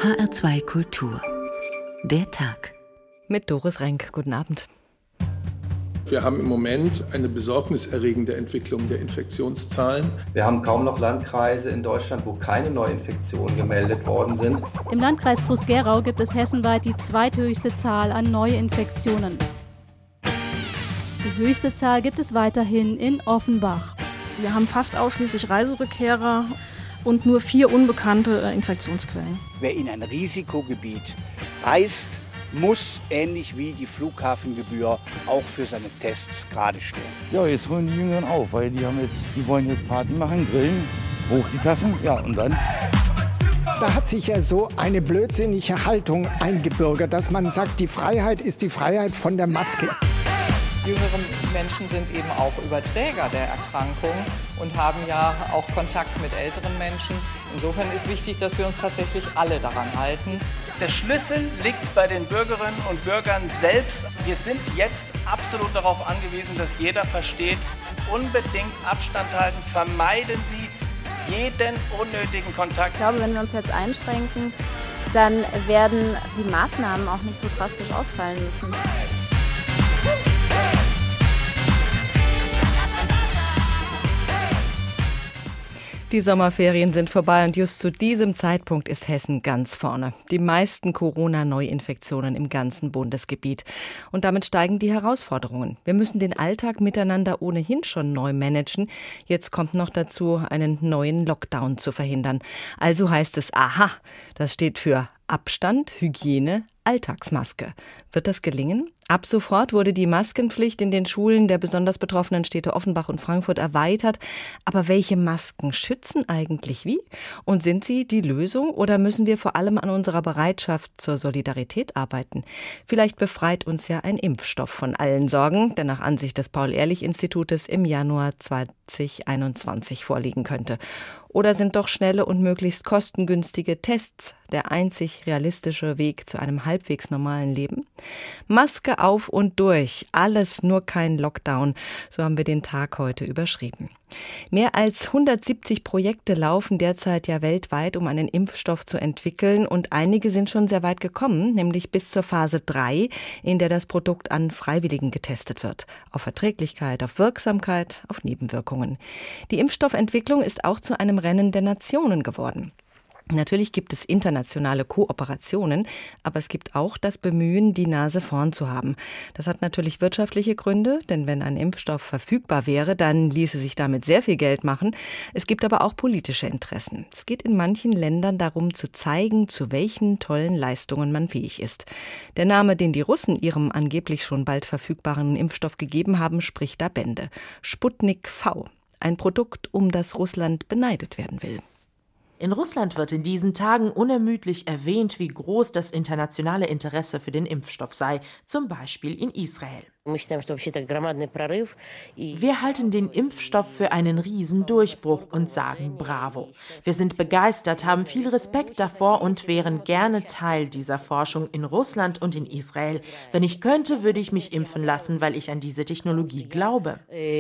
HR2 Kultur. Der Tag. Mit Doris Renk. Guten Abend. Wir haben im Moment eine besorgniserregende Entwicklung der Infektionszahlen. Wir haben kaum noch Landkreise in Deutschland, wo keine Neuinfektionen gemeldet worden sind. Im Landkreis Groß-Gerau gibt es hessenweit die zweithöchste Zahl an Neuinfektionen. Die höchste Zahl gibt es weiterhin in Offenbach. Wir haben fast ausschließlich Reiserückkehrer und nur 4 unbekannte Infektionsquellen. Wer in ein Risikogebiet reist, muss, ähnlich wie die Flughafengebühr, auch für seine Tests gerade stehen. Ja, jetzt holen die Jüngeren auf, weil die wollen jetzt Party machen, grillen, hoch die Tassen, ja und dann. Da hat sich ja so eine blödsinnige Haltung eingebürgert, dass man sagt, die Freiheit ist die Freiheit von der Maske. Jüngere Menschen sind eben auch Überträger der Erkrankung und haben ja auch Kontakt mit älteren Menschen. Insofern ist wichtig, dass wir uns tatsächlich alle daran halten. Der Schlüssel liegt bei den Bürgerinnen und Bürgern selbst. Wir sind jetzt absolut darauf angewiesen, dass jeder versteht, unbedingt Abstand halten, vermeiden Sie jeden unnötigen Kontakt. Ich glaube, wenn wir uns jetzt einschränken, dann werden die Maßnahmen auch nicht so drastisch ausfallen müssen. Die Sommerferien sind vorbei und just zu diesem Zeitpunkt ist Hessen ganz vorne. Die meisten Corona-Neuinfektionen im ganzen Bundesgebiet. Und damit steigen die Herausforderungen. Wir müssen den Alltag miteinander ohnehin schon neu managen. Jetzt kommt noch dazu, einen neuen Lockdown zu verhindern. Also heißt es, aha, das steht für Abstand, Hygiene, Alltagsmaske. Wird das gelingen? Ab sofort wurde die Maskenpflicht in den Schulen der besonders betroffenen Städte Offenbach und Frankfurt erweitert. Aber welche Masken schützen eigentlich wie? Und sind sie die Lösung oder müssen wir vor allem an unserer Bereitschaft zur Solidarität arbeiten? Vielleicht befreit uns ja ein Impfstoff von allen Sorgen, der nach Ansicht des Paul-Ehrlich-Institutes im Januar 2021 vorliegen könnte. Oder sind doch schnelle und möglichst kostengünstige Tests der einzig realistische Weg zu einem halbwegs normalen Leben? Maske auf und durch, alles nur kein Lockdown, so haben wir den Tag heute überschrieben. Mehr als 170 Projekte laufen derzeit ja weltweit, um einen Impfstoff zu entwickeln und einige sind schon sehr weit gekommen, nämlich bis zur Phase 3, in der das Produkt an Freiwilligen getestet wird. Auf Verträglichkeit, auf Wirksamkeit, auf Nebenwirkungen. Die Impfstoffentwicklung ist auch zu einem Rennen der Nationen geworden. Natürlich gibt es internationale Kooperationen, aber es gibt auch das Bemühen, die Nase vorn zu haben. Das hat natürlich wirtschaftliche Gründe, denn wenn ein Impfstoff verfügbar wäre, dann ließe sich damit sehr viel Geld machen. Es gibt aber auch politische Interessen. Es geht in manchen Ländern darum, zu zeigen, zu welchen tollen Leistungen man fähig ist. Der Name, den die Russen ihrem angeblich schon bald verfügbaren Impfstoff gegeben haben, spricht da Bände. Sputnik V, ein Produkt, um das Russland beneidet werden will. In Russland wird in diesen Tagen unermüdlich erwähnt, wie groß das internationale Interesse für den Impfstoff sei, zum Beispiel in Israel. Wir halten den Impfstoff für einen Riesendurchbruch und sagen Bravo. Wir sind begeistert, haben viel Respekt davor und wären gerne Teil dieser Forschung in Russland und in Israel. Wenn ich könnte, würde ich mich impfen lassen, weil ich an diese Technologie glaube,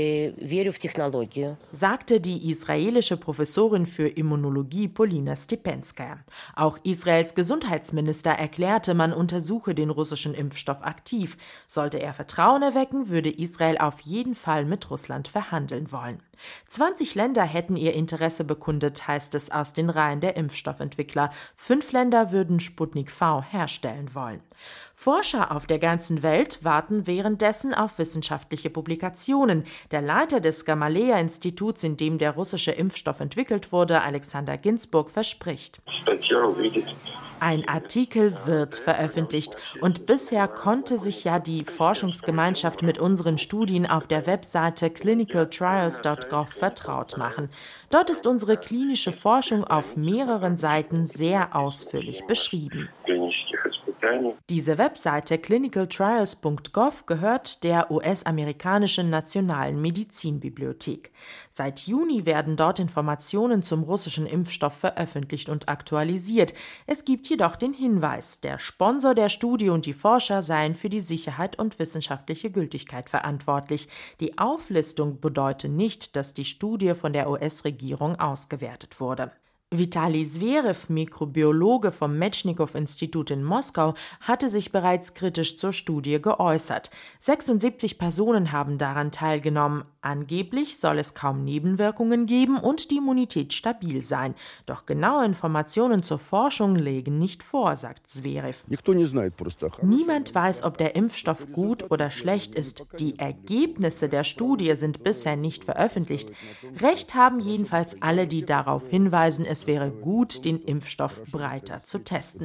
sagte die israelische Professorin für Immunologie Polina Stepenskaya. Auch Israels Gesundheitsminister erklärte, man untersuche den russischen Impfstoff aktiv. Sollte er Vertrauen erwecken, würde Israel auf jeden Fall mit Russland verhandeln wollen. 20 Länder hätten ihr Interesse bekundet, heißt es aus den Reihen der Impfstoffentwickler. 5 Länder würden Sputnik V herstellen wollen. Forscher auf der ganzen Welt warten währenddessen auf wissenschaftliche Publikationen. Der Leiter des Gamaleya-Instituts, in dem der russische Impfstoff entwickelt wurde, Alexander Ginzburg, verspricht: Ein Artikel wird veröffentlicht und bisher konnte sich ja die Forschungsgemeinschaft mit unseren Studien auf der Webseite clinicaltrials.gov vertraut machen. Dort ist unsere klinische Forschung auf mehreren Seiten sehr ausführlich beschrieben. Diese Webseite clinicaltrials.gov gehört der US-amerikanischen Nationalen Medizinbibliothek. Seit Juni werden dort Informationen zum russischen Impfstoff veröffentlicht und aktualisiert. Es gibt jedoch den Hinweis, der Sponsor der Studie und die Forscher seien für die Sicherheit und wissenschaftliche Gültigkeit verantwortlich. Die Auflistung bedeutet nicht, dass die Studie von der US-Regierung ausgewertet wurde. Vitali Zverev, Mikrobiologe vom Metschnikow-Institut in Moskau, hatte sich bereits kritisch zur Studie geäußert. 76 Personen haben daran teilgenommen. Angeblich soll es kaum Nebenwirkungen geben und die Immunität stabil sein. Doch genaue Informationen zur Forschung liegen nicht vor, sagt Zverev. Niemand weiß, ob der Impfstoff gut oder schlecht ist. Die Ergebnisse der Studie sind bisher nicht veröffentlicht. Recht haben jedenfalls alle, die darauf hinweisen, es wäre gut, den Impfstoff breiter zu testen.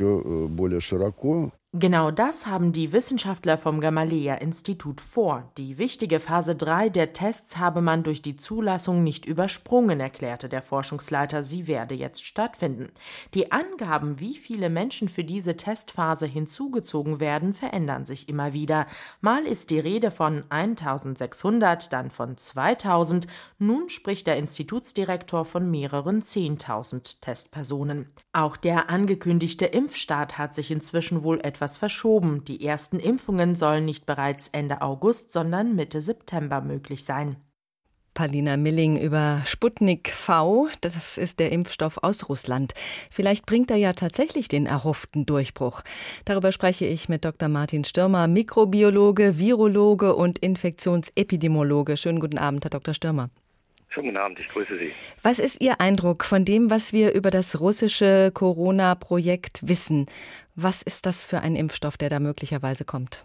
Genau das haben die Wissenschaftler vom Gamaleya-Institut vor. Die wichtige Phase 3 der Tests habe man durch die Zulassung nicht übersprungen, erklärte der Forschungsleiter. Sie werde jetzt stattfinden. Die Angaben, wie viele Menschen für diese Testphase hinzugezogen werden, verändern sich immer wieder. Mal ist die Rede von 1.600, dann von 2.000. Nun spricht der Institutsdirektor von mehreren 10.000 Testpersonen. Auch der angekündigte Impfstart hat sich inzwischen wohl etwas verschoben. Die ersten Impfungen sollen nicht bereits Ende August, sondern Mitte September möglich sein. Palina Milling über Sputnik V, das ist der Impfstoff aus Russland. Vielleicht bringt er ja tatsächlich den erhofften Durchbruch. Darüber spreche ich mit Dr. Martin Stürmer, Mikrobiologe, Virologe und Infektionsepidemiologe. Schönen guten Abend, Herr Dr. Stürmer. Schönen guten Abend, ich grüße Sie. Was ist Ihr Eindruck von dem, was wir über das russische Corona-Projekt wissen? Was ist das für ein Impfstoff, der da möglicherweise kommt?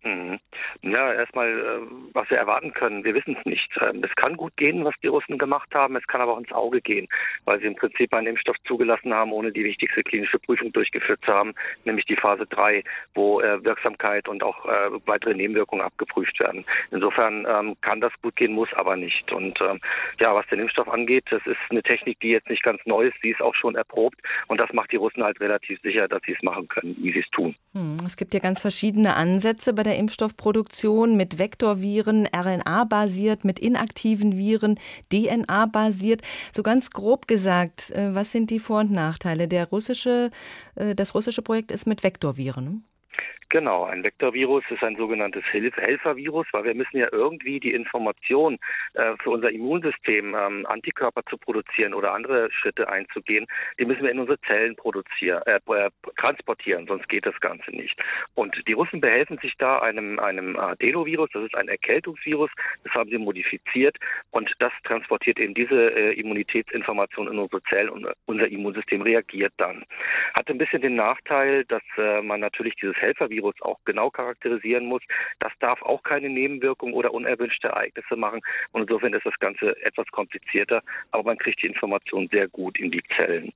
Ja, erstmal, was wir erwarten können, wir wissen es nicht. Es kann gut gehen, was die Russen gemacht haben, es kann aber auch ins Auge gehen, weil sie im Prinzip einen Impfstoff zugelassen haben, ohne die wichtigste klinische Prüfung durchgeführt zu haben, nämlich die Phase 3, wo Wirksamkeit und auch weitere Nebenwirkungen abgeprüft werden. Insofern kann das gut gehen, muss aber nicht. Und was den Impfstoff angeht, das ist eine Technik, die jetzt nicht ganz neu ist, sie ist auch schon erprobt und das macht die Russen halt relativ sicher, dass sie es machen können, wie sie es tun. Es gibt ja ganz verschiedene Ansätze bei der Impfstoffproduktion mit Vektorviren, RNA-basiert, mit inaktiven Viren, DNA-basiert. So ganz grob gesagt, was sind die Vor- und Nachteile? Das russische Projekt ist mit Vektorviren, ne? Genau, ein Vektorvirus ist ein sogenanntes Helfervirus, weil wir müssen ja irgendwie die Information für unser Immunsystem, Antikörper zu produzieren oder andere Schritte einzugehen, die müssen wir in unsere Zellen transportieren, sonst geht das Ganze nicht. Und die Russen behelfen sich da einem Adenovirus, das ist ein Erkältungsvirus, das haben sie modifiziert und das transportiert eben diese Immunitätsinformation in unsere Zellen und unser Immunsystem reagiert dann. Hat ein bisschen den Nachteil, dass man natürlich dieses Helfervirus auch genau charakterisieren muss. Das darf auch keine Nebenwirkungen oder unerwünschte Ereignisse machen. Und insofern ist das Ganze etwas komplizierter, aber man kriegt die Information sehr gut in die Zellen.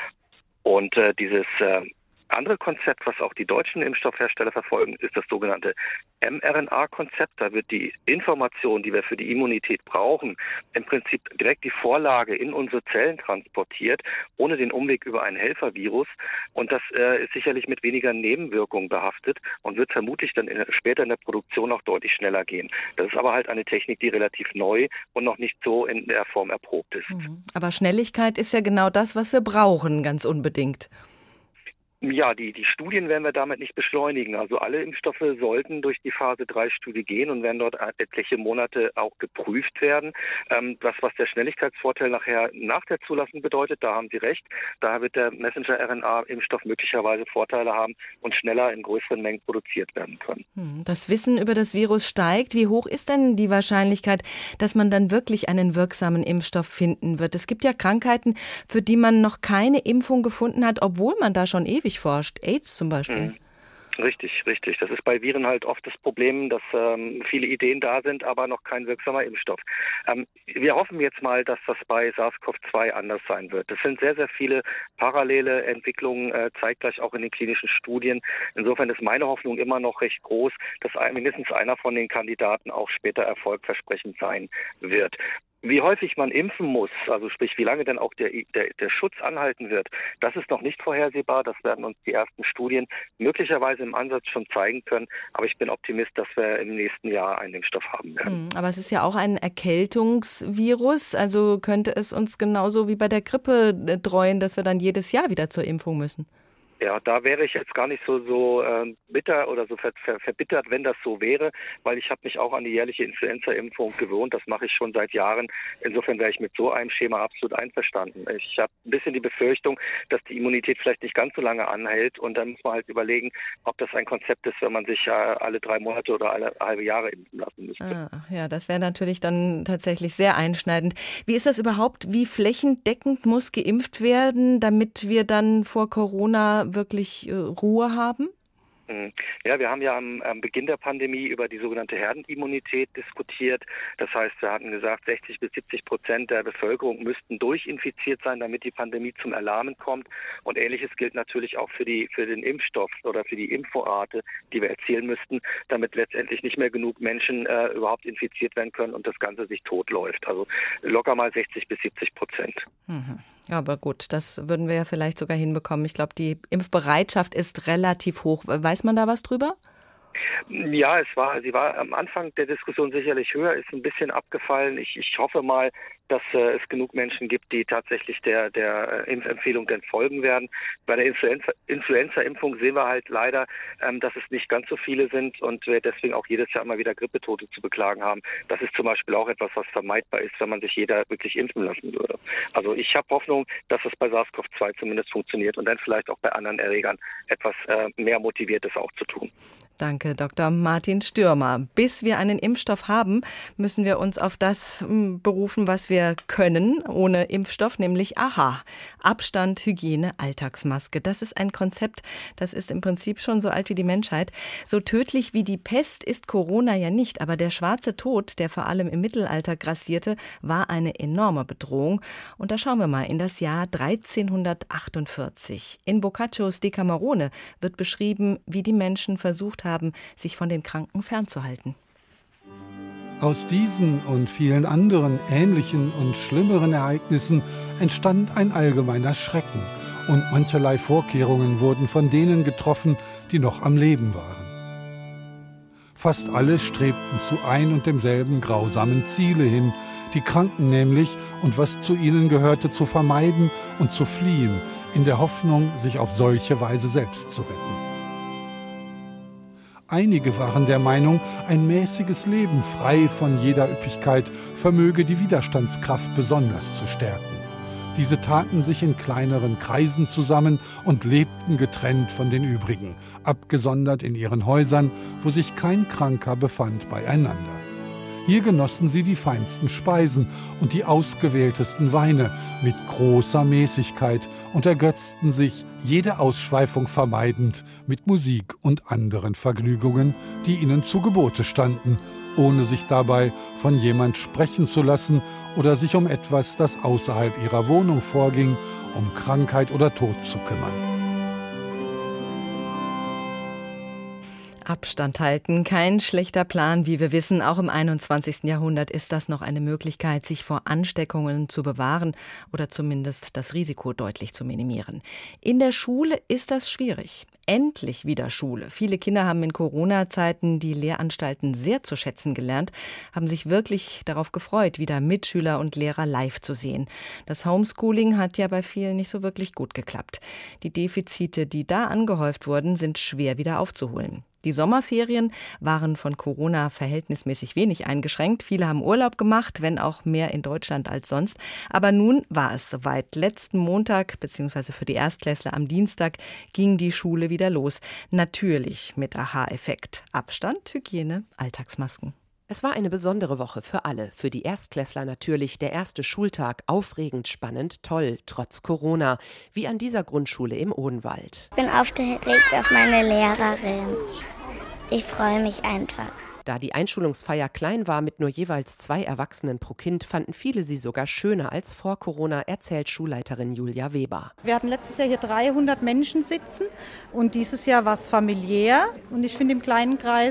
Und dieses andere Konzept, was auch die deutschen Impfstoffhersteller verfolgen, ist das sogenannte mRNA-Konzept. Da wird die Information, die wir für die Immunität brauchen, im Prinzip direkt die Vorlage in unsere Zellen transportiert, ohne den Umweg über ein Helfervirus. Und das ist sicherlich mit weniger Nebenwirkungen behaftet und wird vermutlich dann später in der Produktion auch deutlich schneller gehen. Das ist aber halt eine Technik, die relativ neu und noch nicht so in der Form erprobt ist. Aber Schnelligkeit ist ja genau das, was wir brauchen, ganz unbedingt. Ja, die Studien werden wir damit nicht beschleunigen. Also alle Impfstoffe sollten durch die Phase 3 Studie gehen und werden dort etliche Monate auch geprüft werden. Was der Schnelligkeitsvorteil nachher nach der Zulassung bedeutet, da haben Sie recht. Da wird der Messenger-RNA-Impfstoff möglicherweise Vorteile haben und schneller in größeren Mengen produziert werden können. Das Wissen über das Virus steigt. Wie hoch ist denn die Wahrscheinlichkeit, dass man dann wirklich einen wirksamen Impfstoff finden wird? Es gibt ja Krankheiten, für die man noch keine Impfung gefunden hat, obwohl man da schon ewig forscht. AIDS zum Beispiel. Richtig. Das ist bei Viren halt oft das Problem, dass viele Ideen da sind, aber noch kein wirksamer Impfstoff. Wir hoffen jetzt mal, dass das bei SARS-CoV-2 anders sein wird. Das sind sehr, sehr viele parallele Entwicklungen, zeitgleich auch in den klinischen Studien. Insofern ist meine Hoffnung immer noch recht groß, dass mindestens einer von den Kandidaten auch später erfolgversprechend sein wird. Wie häufig man impfen muss, also sprich, wie lange dann auch der Schutz anhalten wird, das ist noch nicht vorhersehbar. Das werden uns die ersten Studien möglicherweise im Ansatz schon zeigen können. Aber ich bin Optimist, dass wir im nächsten Jahr einen Impfstoff haben werden. Aber es ist ja auch ein Erkältungsvirus. Also könnte es uns genauso wie bei der Grippe dreuen, dass wir dann jedes Jahr wieder zur Impfung müssen? Ja, da wäre ich jetzt gar nicht so bitter oder so verbittert, wenn das so wäre, weil ich habe mich auch an die jährliche Influenza-Impfung gewohnt. Das mache ich schon seit Jahren. Insofern wäre ich mit so einem Schema absolut einverstanden. Ich habe ein bisschen die Befürchtung, dass die Immunität vielleicht nicht ganz so lange anhält und dann muss man halt überlegen, ob das ein Konzept ist, wenn man sich alle 3 Monate oder alle halbe Jahre impfen lassen müsste. Ja, das wäre natürlich dann tatsächlich sehr einschneidend. Wie ist das überhaupt? Wie flächendeckend muss geimpft werden, damit wir dann vor Corona wirklich Ruhe haben? Ja, wir haben ja am Beginn der Pandemie über die sogenannte Herdenimmunität diskutiert. Das heißt, wir hatten gesagt, 60-70% der Bevölkerung müssten durchinfiziert sein, damit die Pandemie zum Erlahmen kommt. Und Ähnliches gilt natürlich auch für den Impfstoff oder für die Impfrate, die wir erzielen müssten, damit letztendlich nicht mehr genug Menschen überhaupt infiziert werden können und das Ganze sich totläuft. Also locker mal 60-70%. Mhm. Aber gut, das würden wir ja vielleicht sogar hinbekommen. Ich glaube, die Impfbereitschaft ist relativ hoch. Weiß man da was drüber? Ja, sie war am Anfang der Diskussion sicherlich höher, ist ein bisschen abgefallen. Ich hoffe mal, dass es genug Menschen gibt, die tatsächlich der Impfempfehlung dann folgen werden. Bei der Influenza-Impfung sehen wir halt leider, dass es nicht ganz so viele sind und wir deswegen auch jedes Jahr immer wieder Grippetote zu beklagen haben. Das ist zum Beispiel auch etwas, was vermeidbar ist, wenn man sich jeder wirklich impfen lassen würde. Also ich habe Hoffnung, dass es bei SARS-CoV-2 zumindest funktioniert und dann vielleicht auch bei anderen Erregern etwas mehr motiviert ist, auch zu tun. Danke, Dr. Martin Stürmer. Bis wir einen Impfstoff haben, müssen wir uns auf das berufen, was wir können ohne Impfstoff, nämlich Abstand, Hygiene, Alltagsmaske. Das ist ein Konzept, das ist im Prinzip schon so alt wie die Menschheit. So tödlich wie die Pest ist Corona ja nicht, aber der schwarze Tod, der vor allem im Mittelalter grassierte, war eine enorme Bedrohung. Und da schauen wir mal in das Jahr 1348. In Boccaccios Decamerone wird beschrieben, wie die Menschen versucht haben, sich von den Kranken fernzuhalten. Aus diesen und vielen anderen ähnlichen und schlimmeren Ereignissen entstand ein allgemeiner Schrecken und mancherlei Vorkehrungen wurden von denen getroffen, die noch am Leben waren. Fast alle strebten zu ein und demselben grausamen Ziele hin, die Kranken nämlich und was zu ihnen gehörte zu vermeiden und zu fliehen, in der Hoffnung, sich auf solche Weise selbst zu retten. Einige waren der Meinung, ein mäßiges Leben frei von jeder Üppigkeit vermöge die Widerstandskraft besonders zu stärken. Diese taten sich in kleineren Kreisen zusammen und lebten getrennt von den übrigen, abgesondert in ihren Häusern, wo sich kein Kranker befand, beieinander. Hier genossen sie die feinsten Speisen und die ausgewähltesten Weine mit großer Mäßigkeit und ergötzten sich, jede Ausschweifung vermeidend, mit Musik und anderen Vergnügungen, die ihnen zu Gebote standen, ohne sich dabei von jemand sprechen zu lassen oder sich um etwas, das außerhalb ihrer Wohnung vorging, um Krankheit oder Tod zu kümmern. Abstand halten, kein schlechter Plan, wie wir wissen. Auch im 21. Jahrhundert ist das noch eine Möglichkeit, sich vor Ansteckungen zu bewahren oder zumindest das Risiko deutlich zu minimieren. In der Schule ist das schwierig. Endlich wieder Schule. Viele Kinder haben in Corona-Zeiten die Lehranstalten sehr zu schätzen gelernt, haben sich wirklich darauf gefreut, wieder Mitschüler und Lehrer live zu sehen. Das Homeschooling hat ja bei vielen nicht so wirklich gut geklappt. Die Defizite, die da angehäuft wurden, sind schwer wieder aufzuholen. Die Sommerferien waren von Corona verhältnismäßig wenig eingeschränkt. Viele haben Urlaub gemacht, wenn auch mehr in Deutschland als sonst. Aber nun war es soweit. Letzten Montag, beziehungsweise für die Erstklässler am Dienstag, ging die Schule wieder los. Natürlich mit Aha-Effekt. Abstand, Hygiene, Alltagsmasken. Es war eine besondere Woche für alle. Für die Erstklässler natürlich der erste Schultag. Aufregend, spannend, toll, trotz Corona. Wie an dieser Grundschule im Odenwald. Ich bin aufgeregt auf meine Lehrerin. Ich freue mich einfach. Da die Einschulungsfeier klein war mit nur jeweils 2 Erwachsenen pro Kind, fanden viele sie sogar schöner als vor Corona, erzählt Schulleiterin Julia Weber. Wir hatten letztes Jahr hier 300 Menschen sitzen und dieses Jahr war es familiär. Und ich finde, im kleinen Kreis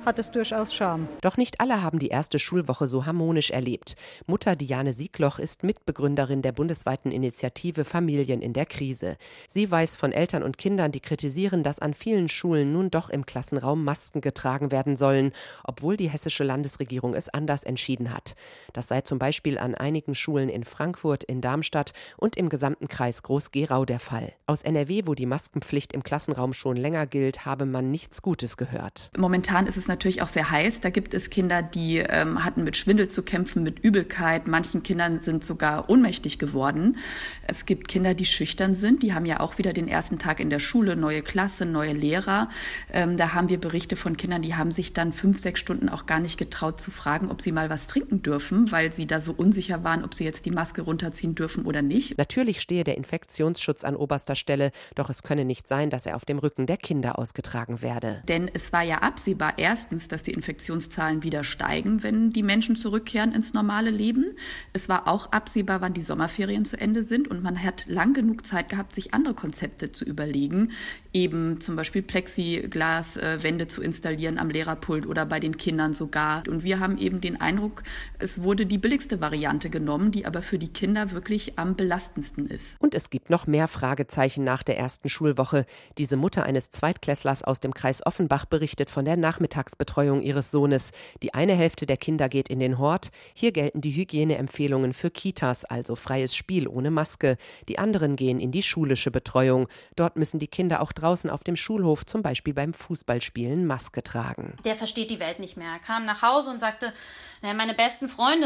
hat es durchaus Charme. Doch nicht alle haben die erste Schulwoche so harmonisch erlebt. Mutter Diane Siegloch ist Mitbegründerin der bundesweiten Initiative Familien in der Krise. Sie weiß von Eltern und Kindern, die kritisieren, dass an vielen Schulen nun doch im Klassenraum Masken getragen werden sollen, obwohl die hessische Landesregierung es anders entschieden hat. Das sei zum Beispiel an einigen Schulen in Frankfurt, in Darmstadt und im gesamten Kreis Groß-Gerau der Fall. Aus NRW, wo die Maskenpflicht im Klassenraum schon länger gilt, habe man nichts Gutes gehört. Momentan ist es natürlich auch sehr heiß. Da gibt es Kinder, die hatten mit Schwindel zu kämpfen, mit Übelkeit. Manchen Kindern sind sogar ohnmächtig geworden. Es gibt Kinder, die schüchtern sind. Die haben ja auch wieder den ersten Tag in der Schule, neue Klasse, neue Lehrer. Da haben wir Berichte von Kindern, die haben sich dann 5-6 Stunden auch gar nicht getraut zu fragen, ob sie mal was trinken dürfen, weil sie da so unsicher waren, ob sie jetzt die Maske runterziehen dürfen oder nicht. Natürlich stehe der Infektionsschutz an oberster Stelle, doch es könne nicht sein, dass er auf dem Rücken der Kinder ausgetragen werde. Denn es war ja absehbar erstens, dass die Infektionszahlen wieder steigen, wenn die Menschen zurückkehren ins normale Leben. Es war auch absehbar, wann die Sommerferien zu Ende sind und man hat lang genug Zeit gehabt, sich andere Konzepte zu überlegen, eben zum Beispiel Plexiglaswände zu installieren am Lehrerpult oder bei den Kindern sogar. Und wir haben eben den Eindruck, es wurde die billigste Variante genommen, die aber für die Kinder wirklich am belastendsten ist. Und es gibt noch mehr Fragezeichen nach der ersten Schulwoche. Diese Mutter eines Zweitklässlers aus dem Kreis Offenbach berichtet von der Nachmittagsbetreuung ihres Sohnes. Die eine Hälfte der Kinder geht in den Hort. Hier gelten die Hygieneempfehlungen für Kitas, also freies Spiel ohne Maske. Die anderen gehen in die schulische Betreuung. Dort müssen die Kinder auch draußen auf dem Schulhof, zum Beispiel beim Fußballspielen, Maske tragen. Der versteht die Welt nicht mehr. Er kam nach Hause und sagte, meine besten Freunde,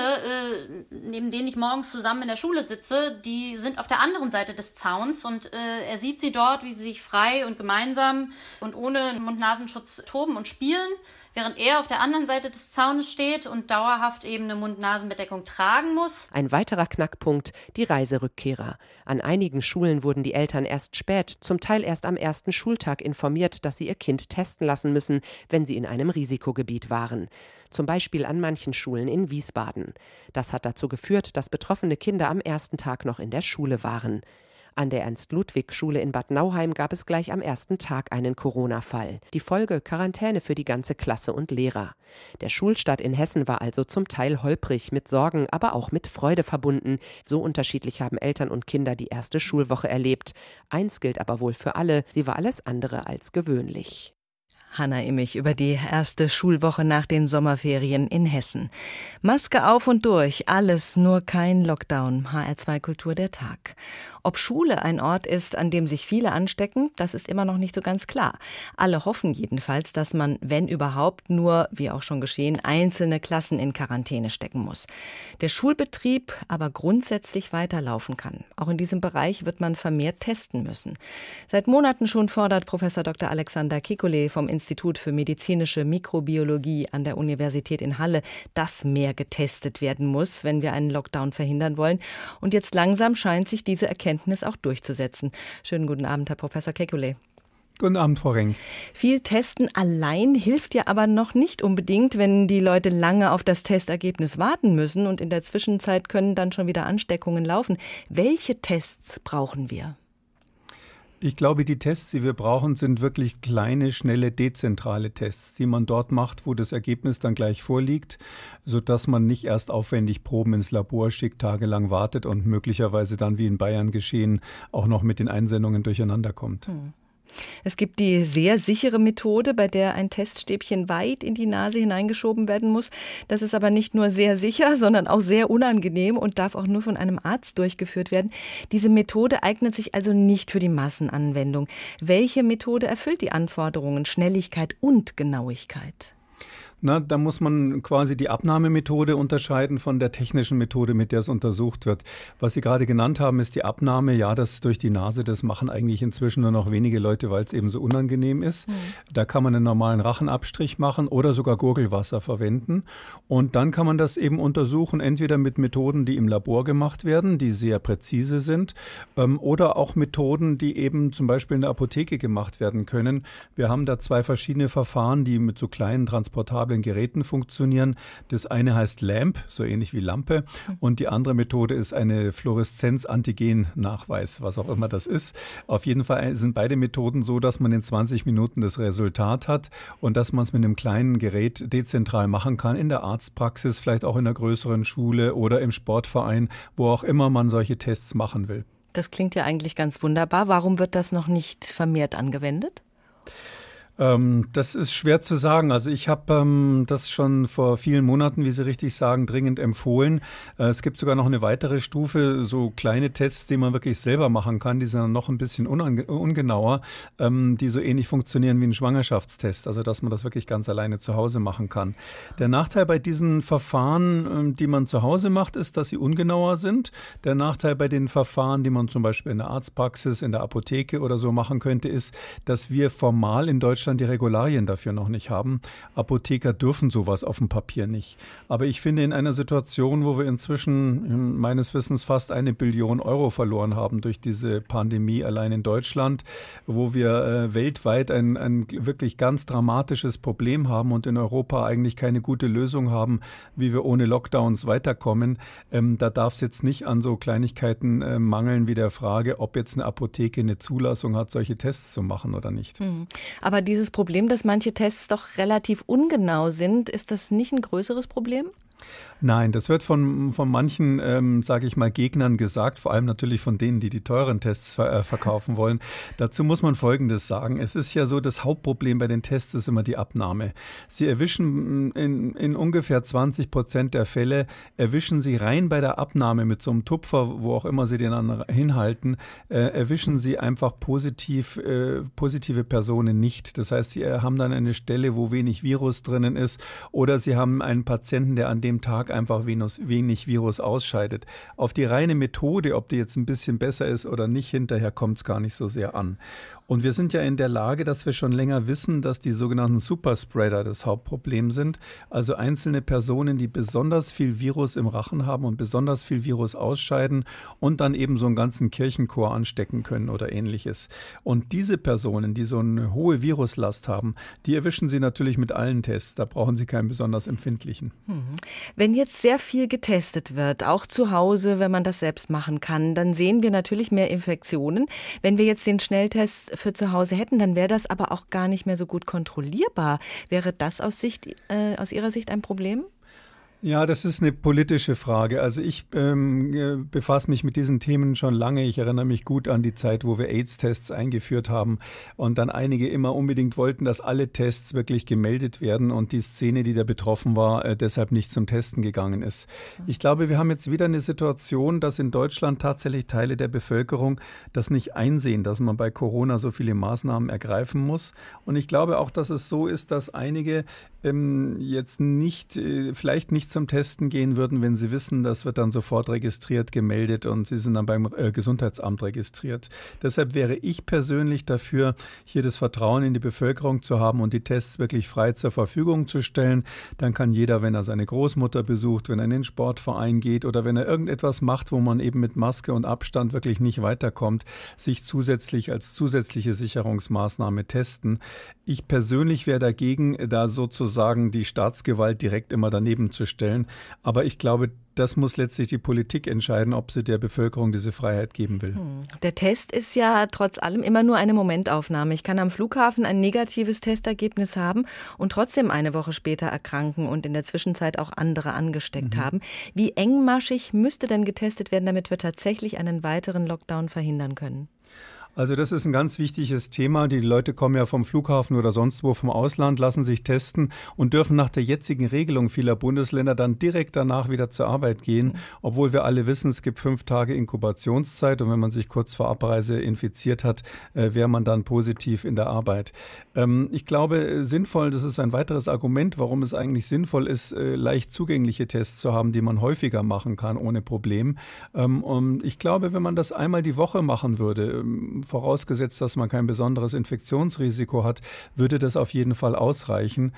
neben denen ich morgens zusammen in der Schule sitze, die sind auf der anderen Seite des Zauns und er sieht sie dort, wie sie sich frei und gemeinsam und ohne Mund-Nasenschutz toben und spielen, während er auf der anderen Seite des Zaunes steht und dauerhaft eben eine Mund-Nasen-Bedeckung tragen muss. Ein weiterer Knackpunkt, die Reiserückkehrer. An einigen Schulen wurden die Eltern erst spät, zum Teil erst am ersten Schultag informiert, dass sie ihr Kind testen lassen müssen, wenn sie in einem Risikogebiet waren. Zum Beispiel an manchen Schulen in Wiesbaden. Das hat dazu geführt, dass betroffene Kinder am ersten Tag noch in der Schule waren. An der Ernst-Ludwig-Schule in Bad Nauheim gab es gleich am ersten Tag einen Corona-Fall. Die Folge: Quarantäne für die ganze Klasse und Lehrer. Der Schulstart in Hessen war also zum Teil holprig, mit Sorgen, aber auch mit Freude verbunden. So unterschiedlich haben Eltern und Kinder die erste Schulwoche erlebt. Eins gilt aber wohl für alle: sie war alles andere als gewöhnlich. Hanna Immich über die erste Schulwoche nach den Sommerferien in Hessen. Maske auf und durch, alles, nur kein Lockdown. HR2 Kultur der Tag. Ob Schule ein Ort ist, an dem sich viele anstecken, das ist immer noch nicht so ganz klar. Alle hoffen jedenfalls, dass man, wenn überhaupt, nur, wie auch schon geschehen, einzelne Klassen in Quarantäne stecken muss. Der Schulbetrieb aber grundsätzlich weiterlaufen kann. Auch in diesem Bereich wird man vermehrt testen müssen. Seit Monaten schon fordert Professor Dr. Alexander Kekulé vom Institut für medizinische Mikrobiologie an der Universität in Halle, dass mehr getestet werden muss, wenn wir einen Lockdown verhindern wollen. Und jetzt langsam scheint sich diese Erkenntnis auch durchzusetzen. Schönen guten Abend, Herr Professor Kekulé. Guten Abend, Frau Reng. Viel Testen allein hilft ja aber noch nicht unbedingt, wenn die Leute lange auf das Testergebnis warten müssen und in der Zwischenzeit können dann schon wieder Ansteckungen laufen. Welche Tests brauchen wir? Ich glaube, die Tests, die wir brauchen, sind wirklich kleine, schnelle, dezentrale Tests, die man dort macht, wo das Ergebnis dann gleich vorliegt, sodass man nicht erst aufwendig Proben ins Labor schickt, tagelang wartet und möglicherweise dann, wie in Bayern geschehen, auch noch mit den Einsendungen durcheinander kommt. Es gibt die sehr sichere Methode, bei der ein Teststäbchen weit in die Nase hineingeschoben werden muss. Das ist aber nicht nur sehr sicher, sondern auch sehr unangenehm und darf auch nur von einem Arzt durchgeführt werden. Diese Methode eignet sich also nicht für die Massenanwendung. Welche Methode erfüllt die Anforderungen Schnelligkeit und Genauigkeit? Da muss man quasi die Abnahmemethode unterscheiden von der technischen Methode, mit der es untersucht wird. Was Sie gerade genannt haben, ist die Abnahme. Ja, das durch die Nase, das machen eigentlich inzwischen nur noch wenige Leute, weil es eben so unangenehm ist. Da kann man einen normalen Rachenabstrich machen oder sogar Gurgelwasser verwenden. Und dann kann man das eben untersuchen, entweder mit Methoden, die im Labor gemacht werden, die sehr präzise sind, oder auch Methoden, die eben zum Beispiel in der Apotheke gemacht werden können. Wir haben da 2 verschiedene Verfahren, die mit so kleinen transportablen portablen Geräten funktionieren. Das eine heißt LAMP, so ähnlich wie Lampe, und die andere Methode ist eine Fluoreszenz-Antigen-Nachweis, was auch immer das ist. Auf jeden Fall sind beide Methoden so, dass man in 20 Minuten das Resultat hat und dass man es mit einem kleinen Gerät dezentral machen kann, in der Arztpraxis, vielleicht auch in einer größeren Schule oder im Sportverein, wo auch immer man solche Tests machen will. Das klingt ja eigentlich ganz wunderbar. Warum wird das noch nicht vermehrt angewendet? Das ist schwer zu sagen. Also ich habe das schon vor vielen Monaten, wie Sie richtig sagen, dringend empfohlen. Es gibt sogar noch eine weitere Stufe, so kleine Tests, die man wirklich selber machen kann. Die sind dann noch ein bisschen ungenauer, die so ähnlich funktionieren wie ein Schwangerschaftstest. Also dass man das wirklich ganz alleine zu Hause machen kann. Der Nachteil bei diesen Verfahren, die man zu Hause macht, ist, dass sie ungenauer sind. Der Nachteil bei den Verfahren, die man zum Beispiel in der Arztpraxis, in der Apotheke oder so machen könnte, ist, dass wir formal in Deutschland die Regularien dafür noch nicht haben. Apotheker dürfen sowas auf dem Papier nicht. Aber ich finde, in einer Situation, wo wir inzwischen meines Wissens fast 1 Billion Euro verloren haben durch diese Pandemie allein in Deutschland, wo wir weltweit ein wirklich ganz dramatisches Problem haben und in Europa eigentlich keine gute Lösung haben, wie wir ohne Lockdowns weiterkommen, da darf es jetzt nicht an so Kleinigkeiten mangeln wie der Frage, ob jetzt eine Apotheke eine Zulassung hat, solche Tests zu machen oder nicht. Aber dieses Problem, dass manche Tests doch relativ ungenau sind, ist das nicht ein größeres Problem? Nein, das wird von manchen, sage ich mal, Gegnern gesagt, vor allem natürlich von denen, die die teuren Tests verkaufen wollen. Dazu muss man Folgendes sagen. Es ist ja so, das Hauptproblem bei den Tests ist immer die Abnahme. Sie erwischen in ungefähr 20% der Fälle, erwischen Sie rein bei der Abnahme mit so einem Tupfer, wo auch immer Sie den dann hinhalten, erwischen Sie einfach positive Personen nicht. Das heißt, Sie haben dann eine Stelle, wo wenig Virus drinnen ist, oder Sie haben einen Patienten, der an dem Tag einfach wenig Virus ausscheidet. Auf die reine Methode, ob die jetzt ein bisschen besser ist oder nicht, hinterher kommt es gar nicht so sehr an. Und wir sind ja in der Lage, dass wir schon länger wissen, dass die sogenannten Superspreader das Hauptproblem sind. Also einzelne Personen, die besonders viel Virus im Rachen haben und besonders viel Virus ausscheiden und dann eben so einen ganzen Kirchenchor anstecken können oder ähnliches. Und diese Personen, die so eine hohe Viruslast haben, die erwischen Sie natürlich mit allen Tests. Da brauchen Sie keinen besonders empfindlichen. Wenn jetzt sehr viel getestet wird, auch zu Hause, wenn man das selbst machen kann, dann sehen wir natürlich mehr Infektionen. Wenn wir jetzt den Schnelltest für zu Hause hätten, dann wäre das aber auch gar nicht mehr so gut kontrollierbar. Wäre das aus Ihrer Sicht ein Problem? Ja, das ist eine politische Frage. Also ich befasse mich mit diesen Themen schon lange. Ich erinnere mich gut an die Zeit, wo wir AIDS-Tests eingeführt haben und dann einige immer unbedingt wollten, dass alle Tests wirklich gemeldet werden und die Szene, die da betroffen war, deshalb nicht zum Testen gegangen ist. Ich glaube, wir haben jetzt wieder eine Situation, dass in Deutschland tatsächlich Teile der Bevölkerung das nicht einsehen, dass man bei Corona so viele Maßnahmen ergreifen muss. Und ich glaube auch, dass es so ist, dass einige jetzt vielleicht nicht zum Testen gehen würden, wenn sie wissen, das wird dann sofort registriert, gemeldet und sie sind dann beim Gesundheitsamt registriert. Deshalb wäre ich persönlich dafür, hier das Vertrauen in die Bevölkerung zu haben und die Tests wirklich frei zur Verfügung zu stellen. Dann kann jeder, wenn er seine Großmutter besucht, wenn er in den Sportverein geht oder wenn er irgendetwas macht, wo man eben mit Maske und Abstand wirklich nicht weiterkommt, sich zusätzlich als zusätzliche Sicherungsmaßnahme testen. Ich persönlich wäre dagegen, da sozusagen die Staatsgewalt direkt immer daneben zu stellen. Aber ich glaube, das muss letztlich die Politik entscheiden, ob sie der Bevölkerung diese Freiheit geben will. Der Test ist ja trotz allem immer nur eine Momentaufnahme. Ich kann am Flughafen ein negatives Testergebnis haben und trotzdem eine Woche später erkranken und in der Zwischenzeit auch andere angesteckt haben. Wie engmaschig müsste denn getestet werden, damit wir tatsächlich einen weiteren Lockdown verhindern können? Also das ist ein ganz wichtiges Thema. Die Leute kommen ja vom Flughafen oder sonst wo vom Ausland, lassen sich testen und dürfen nach der jetzigen Regelung vieler Bundesländer dann direkt danach wieder zur Arbeit gehen, obwohl wir alle wissen, es gibt 5 Tage Inkubationszeit und wenn man sich kurz vor Abreise infiziert hat, wäre man dann positiv in der Arbeit. Ich glaube, sinnvoll, das ist ein weiteres Argument, warum es eigentlich sinnvoll ist, leicht zugängliche Tests zu haben, die man häufiger machen kann, ohne Problem. Und ich glaube, wenn man das einmal die Woche machen würde, vorausgesetzt, dass man kein besonderes Infektionsrisiko hat, würde das auf jeden Fall ausreichen.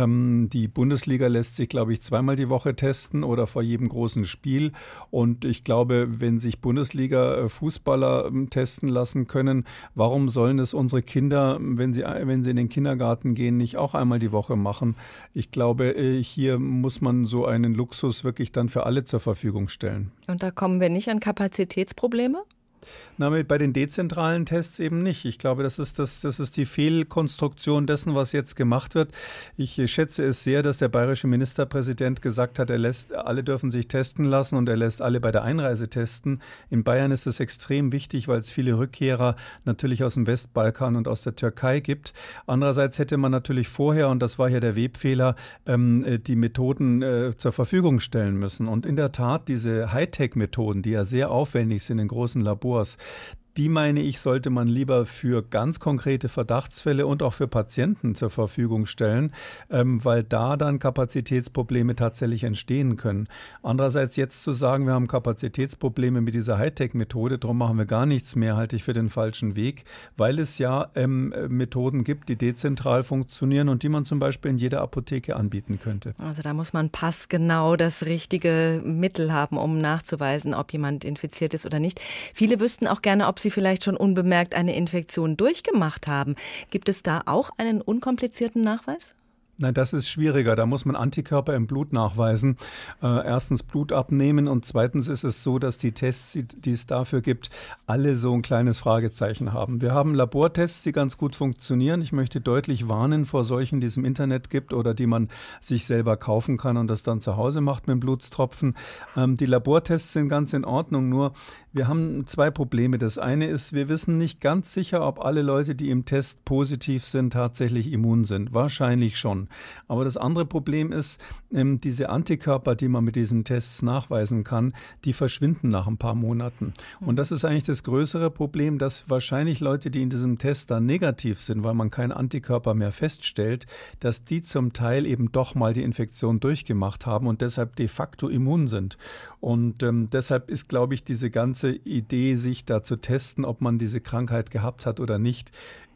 Die Bundesliga lässt sich, glaube ich, zweimal die Woche testen oder vor jedem großen Spiel. Und ich glaube, wenn sich Bundesliga-Fußballer testen lassen können, warum sollen es unsere Kinder, wenn sie in den Kindergarten gehen, nicht auch einmal die Woche machen? Ich glaube, hier muss man so einen Luxus wirklich dann für alle zur Verfügung stellen. Und da kommen wir nicht an Kapazitätsprobleme? Na, bei den dezentralen Tests eben nicht. Ich glaube, das ist die Fehlkonstruktion dessen, was jetzt gemacht wird. Ich schätze es sehr, dass der bayerische Ministerpräsident gesagt hat, alle dürfen sich testen lassen und er lässt alle bei der Einreise testen. In Bayern ist das extrem wichtig, weil es viele Rückkehrer natürlich aus dem Westbalkan und aus der Türkei gibt. Andererseits hätte man natürlich vorher, und das war hier der Webfehler, die Methoden zur Verfügung stellen müssen. Und in der Tat, diese Hightech-Methoden, die ja sehr aufwendig sind in großen Labors, die, meine ich, sollte man lieber für ganz konkrete Verdachtsfälle und auch für Patienten zur Verfügung stellen, weil da dann Kapazitätsprobleme tatsächlich entstehen können. Andererseits jetzt zu sagen, wir haben Kapazitätsprobleme mit dieser Hightech-Methode, darum machen wir gar nichts mehr, halte ich für den falschen Weg, weil es ja Methoden gibt, die dezentral funktionieren und die man zum Beispiel in jeder Apotheke anbieten könnte. Also da muss man passgenau das richtige Mittel haben, um nachzuweisen, ob jemand infiziert ist oder nicht. Viele wüssten auch gerne, ob sie vielleicht schon unbemerkt eine Infektion durchgemacht haben. Gibt es da auch einen unkomplizierten Nachweis? Nein, das ist schwieriger. Da muss man Antikörper im Blut nachweisen. Erstens Blut abnehmen und zweitens ist es so, dass die Tests, die es dafür gibt, alle so ein kleines Fragezeichen haben. Wir haben Labortests, die ganz gut funktionieren. Ich möchte deutlich warnen vor solchen, die es im Internet gibt oder die man sich selber kaufen kann und das dann zu Hause macht mit dem Blutstropfen. Die Labortests sind ganz in Ordnung, nur wir haben zwei Probleme. Das eine ist, wir wissen nicht ganz sicher, ob alle Leute, die im Test positiv sind, tatsächlich immun sind. Wahrscheinlich schon. Aber das andere Problem ist, diese Antikörper, die man mit diesen Tests nachweisen kann, die verschwinden nach ein paar Monaten. Und das ist eigentlich das größere Problem, dass wahrscheinlich Leute, die in diesem Test dann negativ sind, weil man keinen Antikörper mehr feststellt, dass die zum Teil eben doch mal die Infektion durchgemacht haben und deshalb de facto immun sind. Und deshalb ist, glaube ich, diese ganze Idee, sich da zu testen, ob man diese Krankheit gehabt hat oder nicht,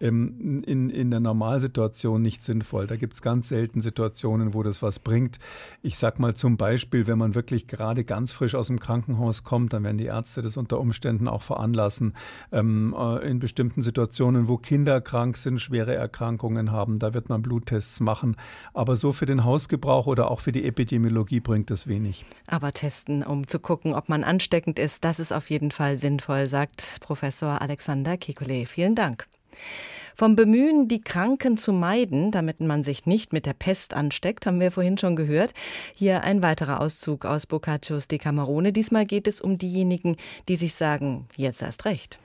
in der Normalsituation nicht sinnvoll. Da gibt es ganz selten Situationen, wo das was bringt. Ich sag mal zum Beispiel, wenn man wirklich gerade ganz frisch aus dem Krankenhaus kommt, dann werden die Ärzte das unter Umständen auch veranlassen. In bestimmten Situationen, wo Kinder krank sind, schwere Erkrankungen haben, da wird man Bluttests machen. Aber so für den Hausgebrauch oder auch für die Epidemiologie bringt es wenig. Aber testen, um zu gucken, ob man ansteckend ist, das ist auf jeden Fall sinnvoll, sagt Professor Alexander Kekulé. Vielen Dank. Vom Bemühen, die Kranken zu meiden, damit man sich nicht mit der Pest ansteckt, haben wir vorhin schon gehört. Hier ein weiterer Auszug aus Boccaccios Decamerone. Diesmal geht es um diejenigen, die sich sagen, jetzt erst recht.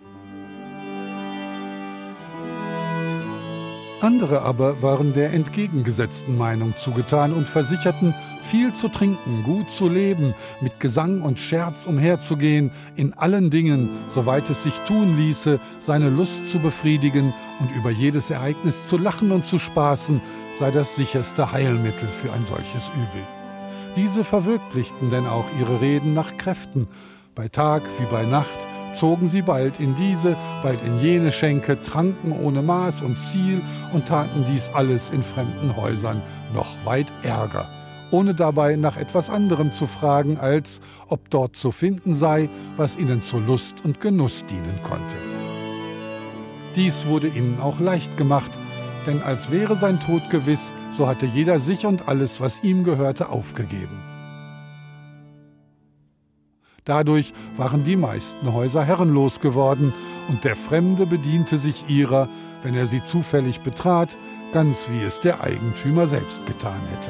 Andere aber waren der entgegengesetzten Meinung zugetan und versicherten, viel zu trinken, gut zu leben, mit Gesang und Scherz umherzugehen, in allen Dingen, soweit es sich tun ließe, seine Lust zu befriedigen und über jedes Ereignis zu lachen und zu spaßen, sei das sicherste Heilmittel für ein solches Übel. Diese verwirklichten denn auch ihre Reden nach Kräften, bei Tag wie bei Nacht, zogen sie bald in diese, bald in jene Schenke, tranken ohne Maß und Ziel und taten dies alles in fremden Häusern noch weit ärger, ohne dabei nach etwas anderem zu fragen, als ob dort zu finden sei, was ihnen zu Lust und Genuss dienen konnte. Dies wurde ihnen auch leicht gemacht, denn als wäre sein Tod gewiss, so hatte jeder sich und alles, was ihm gehörte, aufgegeben. Dadurch waren die meisten Häuser herrenlos geworden und der Fremde bediente sich ihrer, wenn er sie zufällig betrat, ganz wie es der Eigentümer selbst getan hätte.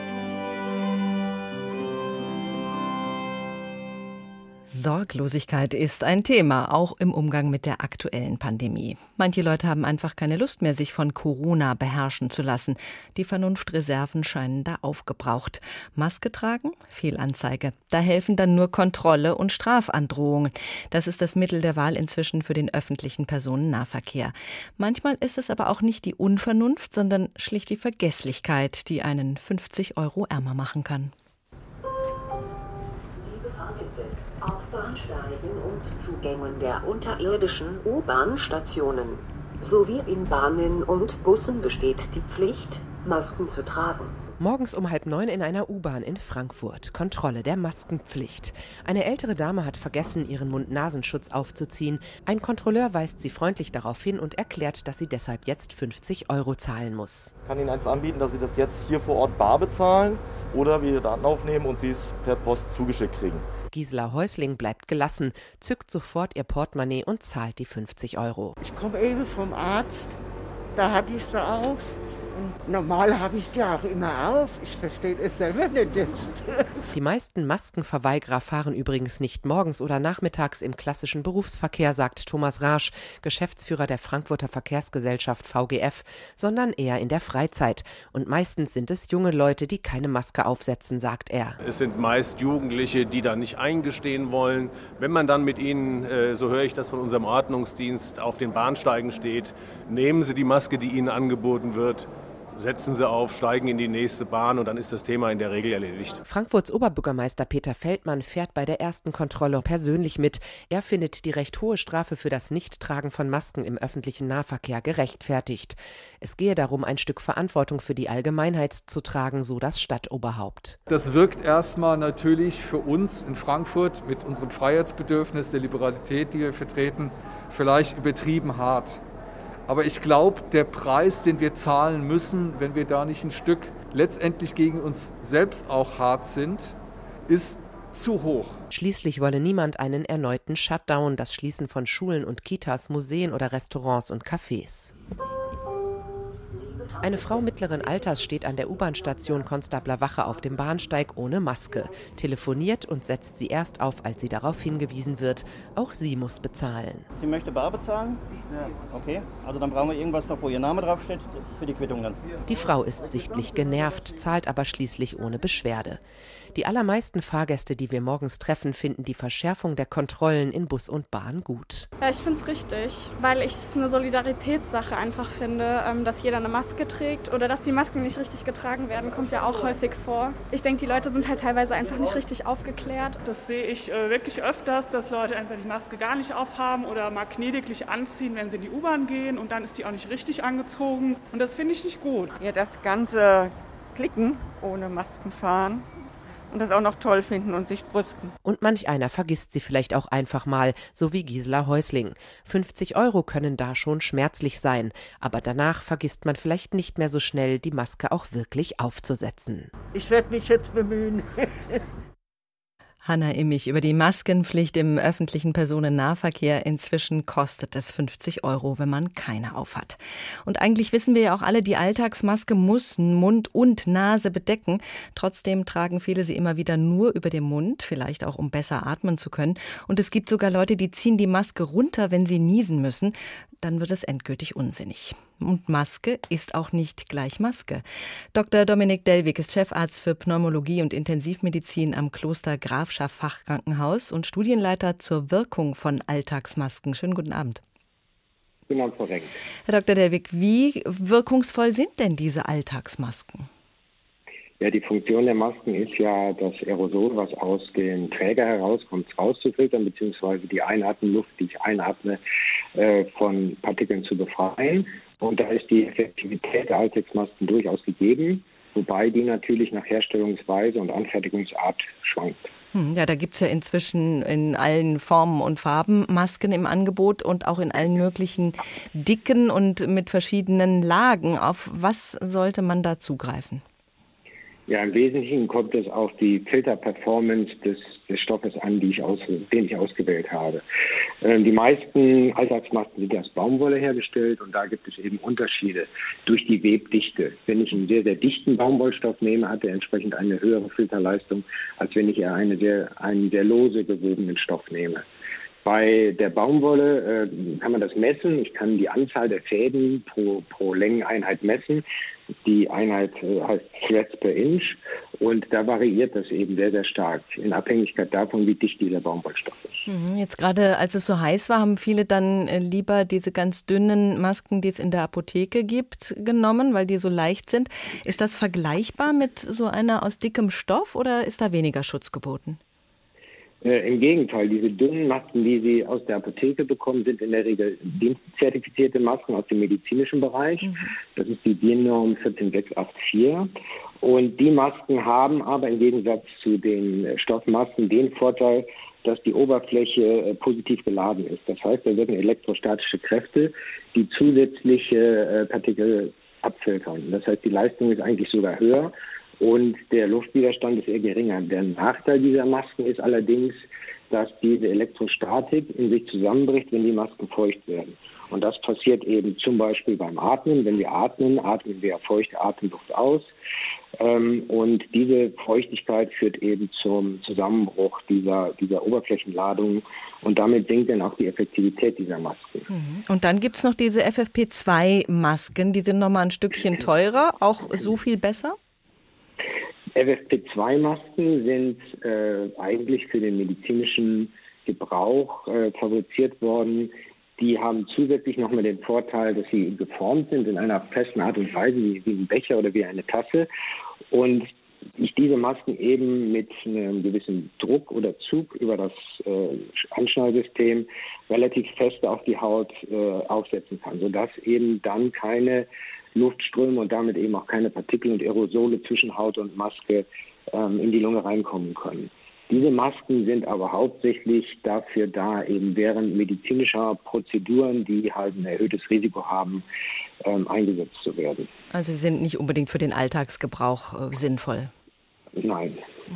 Sorglosigkeit ist ein Thema, auch im Umgang mit der aktuellen Pandemie. Manche Leute haben einfach keine Lust mehr, sich von Corona beherrschen zu lassen. Die Vernunftreserven scheinen da aufgebraucht. Maske tragen? Fehlanzeige. Da helfen dann nur Kontrolle und Strafandrohungen. Das ist das Mittel der Wahl inzwischen für den öffentlichen Personennahverkehr. Manchmal ist es aber auch nicht die Unvernunft, sondern schlicht die Vergesslichkeit, die einen 50 € ärmer machen kann. Auf Bahnsteigen und Zug Eingängen der unterirdischen U-Bahn-Stationen sowie in Bahnen und Bussen besteht die Pflicht, Masken zu tragen. Morgens um 8:30 in einer U-Bahn in Frankfurt. Kontrolle der Maskenpflicht. Eine ältere Dame hat vergessen, ihren Mund-Nasenschutz aufzuziehen. Ein Kontrolleur weist sie freundlich darauf hin und erklärt, dass sie deshalb jetzt 50 € zahlen muss. Ich kann Ihnen eins anbieten, dass Sie das jetzt hier vor Ort bar bezahlen oder wir Daten aufnehmen und Sie es per Post zugeschickt kriegen. Gisela Häusling bleibt gelassen, zückt sofort ihr Portemonnaie und zahlt die 50 €. Ich komme eben vom Arzt, da hatte ich sie auf. Und normal habe ich die auch immer auf. Ich verstehe es selber nicht jetzt. Die meisten Maskenverweigerer fahren übrigens nicht morgens oder nachmittags im klassischen Berufsverkehr, sagt Thomas Rasch, Geschäftsführer der Frankfurter Verkehrsgesellschaft VGF, sondern eher in der Freizeit. Und meistens sind es junge Leute, die keine Maske aufsetzen, sagt er. Es sind meist Jugendliche, die da nicht eingestehen wollen. Wenn man dann mit ihnen, so höre ich das von unserem Ordnungsdienst, auf den Bahnsteigen steht, nehmen Sie die Maske, die Ihnen angeboten wird, setzen Sie auf, steigen in die nächste Bahn und dann ist das Thema in der Regel erledigt. Frankfurts Oberbürgermeister Peter Feldmann fährt bei der ersten Kontrolle persönlich mit. Er findet die recht hohe Strafe für das Nichttragen von Masken im öffentlichen Nahverkehr gerechtfertigt. Es gehe darum, ein Stück Verantwortung für die Allgemeinheit zu tragen, so das Stadtoberhaupt. Das wirkt erstmal natürlich für uns in Frankfurt mit unserem Freiheitsbedürfnis, der Liberalität, die wir vertreten, vielleicht übertrieben hart. Aber ich glaube, der Preis, den wir zahlen müssen, wenn wir da nicht ein Stück letztendlich gegen uns selbst auch hart sind, ist zu hoch. Schließlich wolle niemand einen erneuten Shutdown, das Schließen von Schulen und Kitas, Museen oder Restaurants und Cafés. Eine Frau mittleren Alters steht an der U-Bahn-Station Konstabler Wache auf dem Bahnsteig ohne Maske, telefoniert und setzt sie erst auf, als sie darauf hingewiesen wird. Auch sie muss bezahlen. Sie möchte bar bezahlen? Ja. Okay, also dann brauchen wir irgendwas noch, wo Ihr Name draufsteht, für die Quittung dann. Die Frau ist sichtlich genervt, zahlt aber schließlich ohne Beschwerde. Die allermeisten Fahrgäste, die wir morgens treffen, finden die Verschärfung der Kontrollen in Bus und Bahn gut. Ja, ich finde es richtig, weil ich es eine Solidaritätssache einfach finde, dass jeder eine Maske trägt oder dass die Masken nicht richtig getragen werden, kommt ja auch häufig vor. Ich denke, die Leute sind halt teilweise einfach nicht richtig aufgeklärt. Das sehe ich wirklich öfters, dass Leute entweder die Maske gar nicht aufhaben oder mal lediglich anziehen, wenn sie in die U-Bahn gehen und dann ist die auch nicht richtig angezogen und das finde ich nicht gut. Ja, das ganze Klicken ohne Masken fahren. Und das auch noch toll finden und sich brüsten. Und manch einer vergisst sie vielleicht auch einfach mal, so wie Gisela Häusling. 50 € können da schon schmerzlich sein, aber danach vergisst man vielleicht nicht mehr so schnell, die Maske auch wirklich aufzusetzen. Ich werde mich jetzt bemühen. Hanna Immich über die Maskenpflicht im öffentlichen Personennahverkehr. Inzwischen kostet es 50 €, wenn man keine aufhat. Und eigentlich wissen wir ja auch alle, die Alltagsmaske muss Mund und Nase bedecken. Trotzdem tragen viele sie immer wieder nur über den Mund, vielleicht auch um besser atmen zu können. Und es gibt sogar Leute, die ziehen die Maske runter, wenn sie niesen müssen. Dann wird es endgültig unsinnig. Und Maske ist auch nicht gleich Maske. Dr. Dominik Dellwig ist Chefarzt für Pneumologie und Intensivmedizin am Kloster Grafschaft Fachkrankenhaus und Studienleiter zur Wirkung von Alltagsmasken. Schönen guten Abend. Genau, korrekt. Herr Dr. Dellwig, wie wirkungsvoll sind denn diese Alltagsmasken? Ja, die Funktion der Masken ist ja, das Aerosol, was aus dem Träger herauskommt, rauszufiltern, beziehungsweise die Einatmenluft, die ich einatme, von Partikeln zu befreien. Und da ist die Effektivität der Alltagsmasken durchaus gegeben, wobei die natürlich nach Herstellungsweise und Anfertigungsart schwankt. Ja, da gibt es ja inzwischen in allen Formen und Farben Masken im Angebot und auch in allen möglichen Dicken und mit verschiedenen Lagen. Auf was sollte man da zugreifen? Ja, im Wesentlichen kommt es auf die Filterperformance des Stoffes an, den ich ausgewählt habe. Die meisten Alltagsmasken sind aus Baumwolle hergestellt und da gibt es eben Unterschiede durch die Webdichte. Wenn ich einen sehr, sehr dichten Baumwollstoff nehme, hat er entsprechend eine höhere Filterleistung, als wenn ich eher einen sehr lose gewobenen Stoff nehme. Bei der Baumwolle kann man das messen. Ich kann die Anzahl der Fäden pro Längeneinheit messen. Die Einheit heißt Threads per Inch und da variiert das eben sehr, sehr stark in Abhängigkeit davon, wie dicht dieser Baumwollstoff ist. Jetzt gerade, als es so heiß war, haben viele dann lieber diese ganz dünnen Masken, die es in der Apotheke gibt, genommen, weil die so leicht sind. Ist das vergleichbar mit so einer aus dickem Stoff oder ist da weniger Schutz geboten? Im Gegenteil, diese dünnen Masken, die Sie aus der Apotheke bekommen, sind in der Regel dienstzertifizierte Masken aus dem medizinischen Bereich. Das ist die DIN-Norm 14684. Und die Masken haben aber im Gegensatz zu den Stoffmasken den Vorteil, dass die Oberfläche positiv geladen ist. Das heißt, da wirken elektrostatische Kräfte, die zusätzliche Partikel abfiltern. Das heißt, die Leistung ist eigentlich sogar höher und der Luftwiderstand ist eher geringer. Der Nachteil dieser Masken ist allerdings, dass diese Elektrostatik in sich zusammenbricht, wenn die Masken feucht werden. Und das passiert eben zum Beispiel beim Atmen. Wenn wir atmen, atmen wir feuchte Atemluft aus. Und diese Feuchtigkeit führt eben zum Zusammenbruch dieser Oberflächenladung. Und damit sinkt dann auch die Effektivität dieser Masken. Und dann gibt es noch diese FFP2-Masken. Die sind nochmal ein Stückchen teurer. Auch so viel besser? FFP2-Masken sind eigentlich für den medizinischen Gebrauch fabriziert worden. Die haben zusätzlich nochmal den Vorteil, dass sie geformt sind in einer festen Art und Weise, wie ein Becher oder wie eine Tasse. Und ich diese Masken eben mit einem gewissen Druck oder Zug über das Anschnallsystem relativ fest auf die Haut aufsetzen kann, sodass eben dann keine Luftströme und damit eben auch keine Partikel und Aerosole zwischen Haut und Maske in die Lunge reinkommen können. Diese Masken sind aber hauptsächlich dafür da, eben während medizinischer Prozeduren, die halt ein erhöhtes Risiko haben, eingesetzt zu werden. Also sie sind nicht unbedingt für den Alltagsgebrauch sinnvoll? Nein.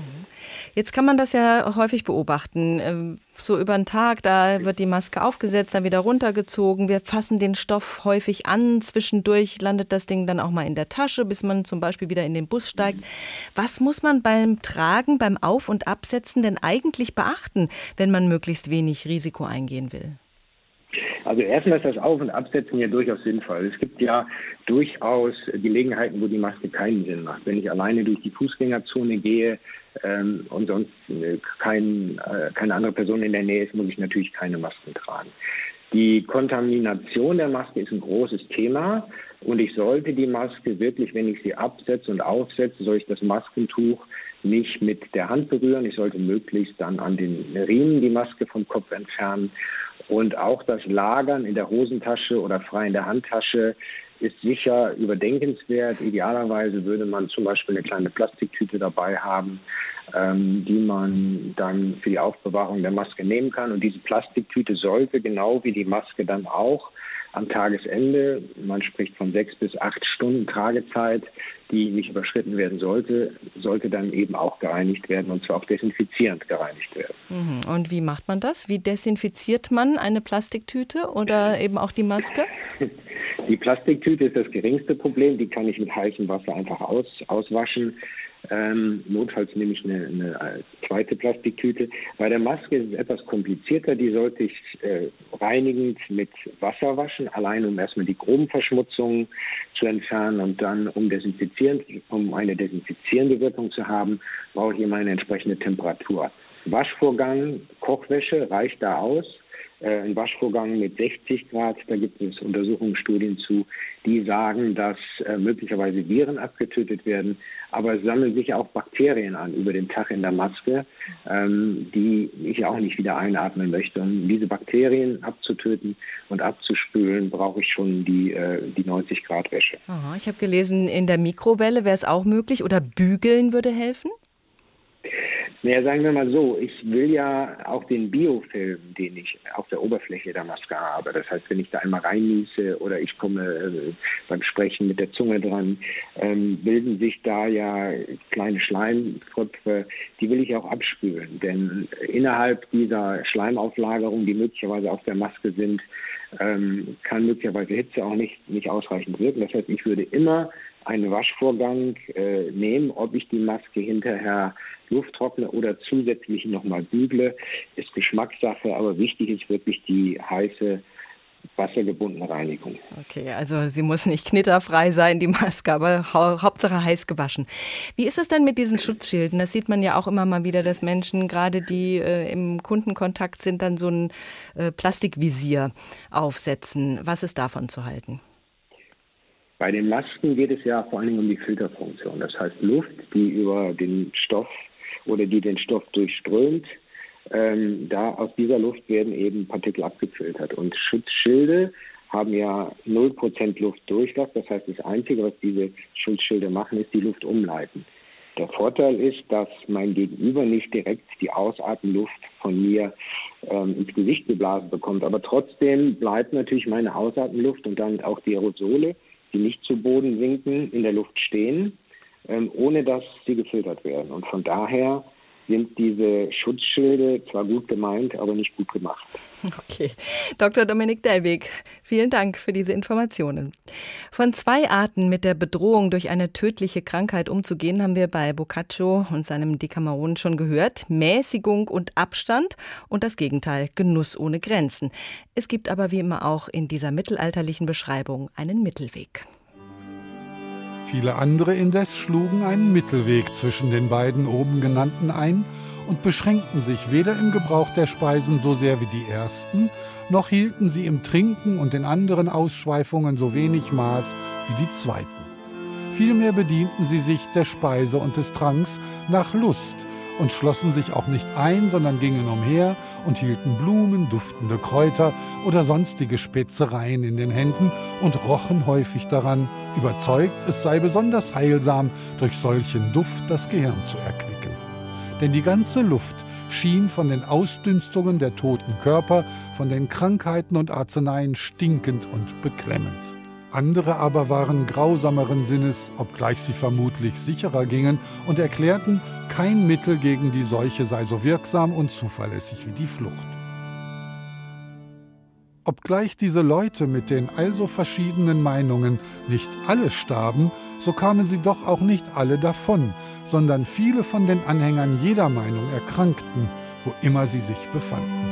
Jetzt kann man das ja häufig beobachten. So über den Tag, da wird die Maske aufgesetzt, dann wieder runtergezogen. Wir fassen den Stoff häufig an. Zwischendurch landet das Ding dann auch mal in der Tasche, bis man zum Beispiel wieder in den Bus steigt. Was muss man beim Tragen, beim Auf- und Absetzen denn eigentlich beachten, wenn man möglichst wenig Risiko eingehen will? Also erstmal ist das Auf- und Absetzen ja durchaus sinnvoll. Es gibt ja durchaus Gelegenheiten, wo die Maske keinen Sinn macht. Wenn ich alleine durch die Fußgängerzone gehe und sonst keine andere Person in der Nähe ist, muss ich natürlich keine Masken tragen. Die Kontamination der Maske ist ein großes Thema und ich sollte die Maske wirklich, wenn ich sie absetze und aufsetze, soll ich das Maskentuch nicht mit der Hand berühren. Ich sollte möglichst dann an den Riemen die Maske vom Kopf entfernen. Und auch das Lagern in der Hosentasche oder frei in der Handtasche ist sicher überdenkenswert. Idealerweise würde man zum Beispiel eine kleine Plastiktüte dabei haben, die man dann für die Aufbewahrung der Maske nehmen kann. Und diese Plastiktüte sollte genau wie die Maske dann auch am Tagesende, man spricht von 6 bis 8 Stunden Tragezeit, die nicht überschritten werden sollte dann eben auch gereinigt werden und zwar auch desinfizierend gereinigt werden. Und wie macht man das? Wie desinfiziert man eine Plastiktüte oder eben auch die Maske? Die Plastiktüte ist das geringste Problem, die kann ich mit heißem Wasser einfach auswaschen. Notfalls nehme ich eine zweite Plastiktüte. Bei der Maske ist es etwas komplizierter. Die sollte ich reinigend mit Wasser waschen, allein um erstmal die groben Verschmutzungen zu entfernen und dann um eine desinfizierende Wirkung zu haben, brauche ich immer eine entsprechende Temperatur. Waschvorgang, Kochwäsche reicht da aus. Ein Waschvorgang mit 60 Grad, da gibt es Untersuchungsstudien zu, die sagen, dass möglicherweise Viren abgetötet werden, aber es sammeln sich auch Bakterien an über den Tag in der Maske, die ich auch nicht wieder einatmen möchte. Um diese Bakterien abzutöten und abzuspülen, brauche ich schon die 90 Grad Wäsche. Aha, ich habe gelesen, in der Mikrowelle wäre es auch möglich oder bügeln würde helfen? Naja, sagen wir mal so, ich will ja auch den Biofilm, den ich auf der Oberfläche der Maske habe. Das heißt, wenn ich da einmal reinniese oder ich komme beim Sprechen mit der Zunge dran, bilden sich da ja kleine Schleimtröpfe, die will ich auch abspülen. Denn innerhalb dieser Schleimauflagerung, die möglicherweise auf der Maske sind, kann möglicherweise Hitze auch nicht ausreichend wirken. Das heißt, ich würde immer einen Waschvorgang nehmen, ob ich die Maske hinterher lufttrockne oder zusätzlich nochmal bügle, ist Geschmackssache, aber wichtig ist wirklich die heiße, wassergebundene Reinigung. Okay, also sie muss nicht knitterfrei sein, die Maske, aber Hauptsache heiß gewaschen. Wie ist es denn mit diesen Schutzschilden? Das sieht man ja auch immer mal wieder, dass Menschen, gerade die im Kundenkontakt sind, dann so ein Plastikvisier aufsetzen. Was ist davon zu halten? Bei den Masken geht es ja vor allen Dingen um die Filterfunktion. Das heißt Luft, die über den Stoff oder die den Stoff durchströmt, Da aus dieser Luft werden eben Partikel abgefiltert. Und Schutzschilde haben ja 0% Luftdurchlass. Das heißt, das Einzige, was diese Schutzschilde machen, ist die Luft umleiten. Der Vorteil ist, dass mein Gegenüber nicht direkt die Ausatemluft von mir ins Gesicht geblasen bekommt. Aber trotzdem bleibt natürlich meine Ausatemluft und damit auch die Aerosole, die nicht zu Boden sinken, in der Luft stehen, ohne dass sie gefiltert werden. Und von daher sind diese Schutzschilde zwar gut gemeint, aber nicht gut gemacht. Okay. Dr. Dominik Dellwig, vielen Dank für diese Informationen. Von 2 Arten, mit der Bedrohung durch eine tödliche Krankheit umzugehen, haben wir bei Boccaccio und seinem Decameron schon gehört. Mäßigung und Abstand und das Gegenteil, Genuss ohne Grenzen. Es gibt aber wie immer auch in dieser mittelalterlichen Beschreibung einen Mittelweg. Viele andere indes schlugen einen Mittelweg zwischen den beiden oben genannten ein und beschränkten sich weder im Gebrauch der Speisen so sehr wie die ersten, noch hielten sie im Trinken und in anderen Ausschweifungen so wenig Maß wie die zweiten. Vielmehr bedienten sie sich der Speise und des Tranks nach Lust und schlossen sich auch nicht ein, sondern gingen umher und hielten Blumen, duftende Kräuter oder sonstige Spezereien in den Händen und rochen häufig daran, überzeugt, es sei besonders heilsam, durch solchen Duft das Gehirn zu erquicken. Denn die ganze Luft schien von den Ausdünstungen der toten Körper, von den Krankheiten und Arzneien stinkend und beklemmend. Andere aber waren grausameren Sinnes, obgleich sie vermutlich sicherer gingen, und erklärten, kein Mittel gegen die Seuche sei so wirksam und zuverlässig wie die Flucht. Obgleich diese Leute mit den also verschiedenen Meinungen nicht alle starben, so kamen sie doch auch nicht alle davon, sondern viele von den Anhängern jeder Meinung erkrankten, wo immer sie sich befanden.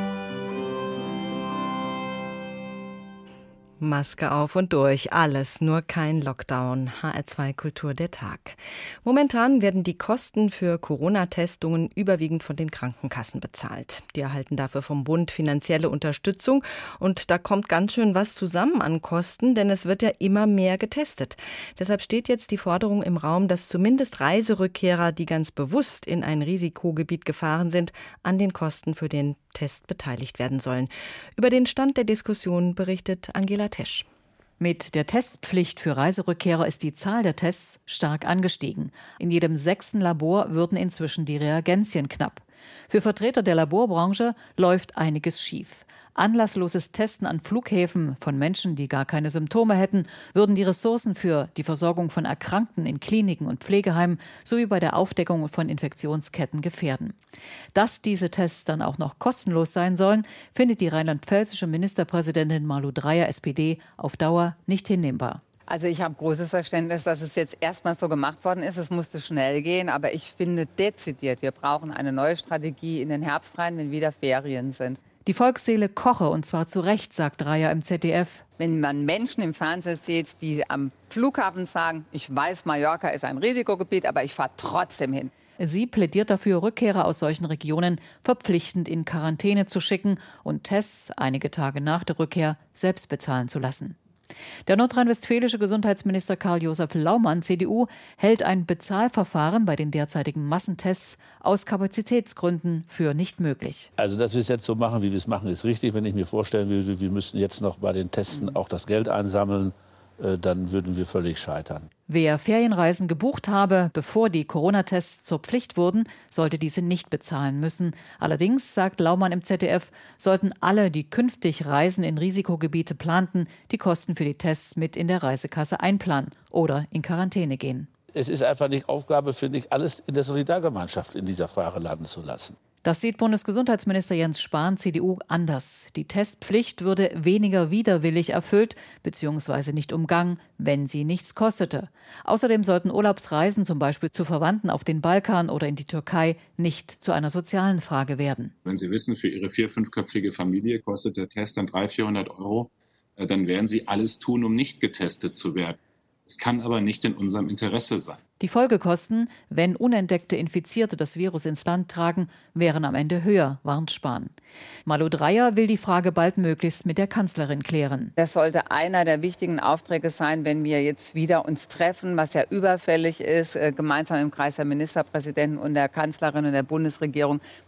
Maske auf und durch, alles, nur kein Lockdown. HR2 Kultur der Tag. Momentan werden die Kosten für Corona-Testungen überwiegend von den Krankenkassen bezahlt. Die erhalten dafür vom Bund finanzielle Unterstützung und da kommt ganz schön was zusammen an Kosten, denn es wird ja immer mehr getestet. Deshalb steht jetzt die Forderung im Raum, dass zumindest Reiserückkehrer, die ganz bewusst in ein Risikogebiet gefahren sind, an den Kosten für den Test beteiligt werden sollen. Über den Stand der Diskussion berichtet Angela Tesch. Mit der Testpflicht für Reiserückkehrer ist die Zahl der Tests stark angestiegen. In jedem 6. Labor würden inzwischen die Reagenzien knapp. Für Vertreter der Laborbranche läuft einiges schief. Anlassloses Testen an Flughäfen von Menschen, die gar keine Symptome hätten, würden die Ressourcen für die Versorgung von Erkrankten in Kliniken und Pflegeheimen sowie bei der Aufdeckung von Infektionsketten gefährden. Dass diese Tests dann auch noch kostenlos sein sollen, findet die rheinland-pfälzische Ministerpräsidentin Malu Dreyer, SPD, auf Dauer nicht hinnehmbar. Also ich habe großes Verständnis, dass es jetzt erstmal so gemacht worden ist. Es musste schnell gehen, aber ich finde dezidiert, wir brauchen eine neue Strategie in den Herbst rein, wenn wieder Ferien sind. Die Volksseele koche, und zwar zu Recht, sagt Dreyer im ZDF. Wenn man Menschen im Fernsehen sieht, die am Flughafen sagen, ich weiß, Mallorca ist ein Risikogebiet, aber ich fahre trotzdem hin. Sie plädiert dafür, Rückkehrer aus solchen Regionen verpflichtend in Quarantäne zu schicken und Tests einige Tage nach der Rückkehr selbst bezahlen zu lassen. Der nordrhein-westfälische Gesundheitsminister Karl-Josef Laumann, CDU, hält ein Bezahlverfahren bei den derzeitigen Massentests aus Kapazitätsgründen für nicht möglich. Also, dass wir es jetzt so machen, wie wir es machen, ist richtig. Wenn ich mir vorstellen würde, wir müssten jetzt noch bei den Testen auch das Geld einsammeln, dann würden wir völlig scheitern. Wer Ferienreisen gebucht habe, bevor die Corona-Tests zur Pflicht wurden, sollte diese nicht bezahlen müssen. Allerdings, sagt Laumann im ZDF, sollten alle, die künftig Reisen in Risikogebiete planten, die Kosten für die Tests mit in der Reisekasse einplanen oder in Quarantäne gehen. Es ist einfach nicht Aufgabe, finde ich, alles in der Solidargemeinschaft in dieser Frage landen zu lassen. Das sieht Bundesgesundheitsminister Jens Spahn, CDU, anders. Die Testpflicht würde weniger widerwillig erfüllt bzw. nicht umgangen, wenn sie nichts kostete. Außerdem sollten Urlaubsreisen zum Beispiel zu Verwandten auf den Balkan oder in die Türkei nicht zu einer sozialen Frage werden. Wenn Sie wissen, für Ihre 4-, 5-köpfige Familie kostet der Test dann 300-400 €, dann werden Sie alles tun, um nicht getestet zu werden. Es kann aber nicht in unserem Interesse sein. Die Folgekosten, wenn unentdeckte Infizierte das Virus ins Land tragen, wären am Ende höher, warnt Spahn. Malu Dreyer will die Frage baldmöglichst mit der Kanzlerin klären. Das sollte einer der wichtigen Aufträge sein, wenn wir jetzt wieder uns treffen, was ja überfällig ist, gemeinsam im Kreis der Ministerpräsidenten und der Kanzlerin und der Bundesregierung,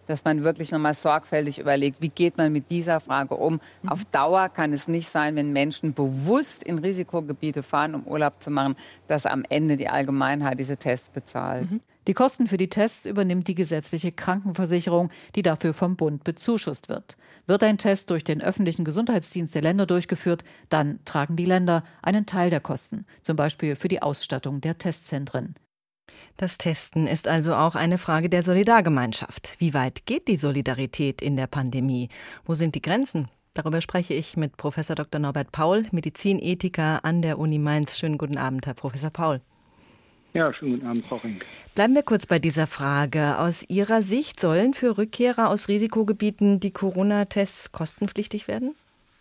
dass man wirklich nochmal sorgfältig überlegt, wie geht man mit dieser Frage um. Auf Dauer kann es nicht sein, wenn Menschen bewusst in Risikogebiete fahren, um Urlaub zu machen, dass am Ende die Allgemeinheit diese Tests bezahlt. Die Kosten für die Tests übernimmt die gesetzliche Krankenversicherung, die dafür vom Bund bezuschusst wird. Wird ein Test durch den öffentlichen Gesundheitsdienst der Länder durchgeführt, dann tragen die Länder einen Teil der Kosten, zum Beispiel für die Ausstattung der Testzentren. Das Testen ist also auch eine Frage der Solidargemeinschaft. Wie weit geht die Solidarität in der Pandemie? Wo sind die Grenzen? Darüber spreche ich mit Professor Dr. Norbert Paul, Medizinethiker an der Uni Mainz. Schönen guten Abend, Herr Professor Paul. Ja, schönen guten Abend, Frau Rink. Bleiben wir kurz bei dieser Frage. Aus Ihrer Sicht sollen für Rückkehrer aus Risikogebieten die Corona-Tests kostenpflichtig werden?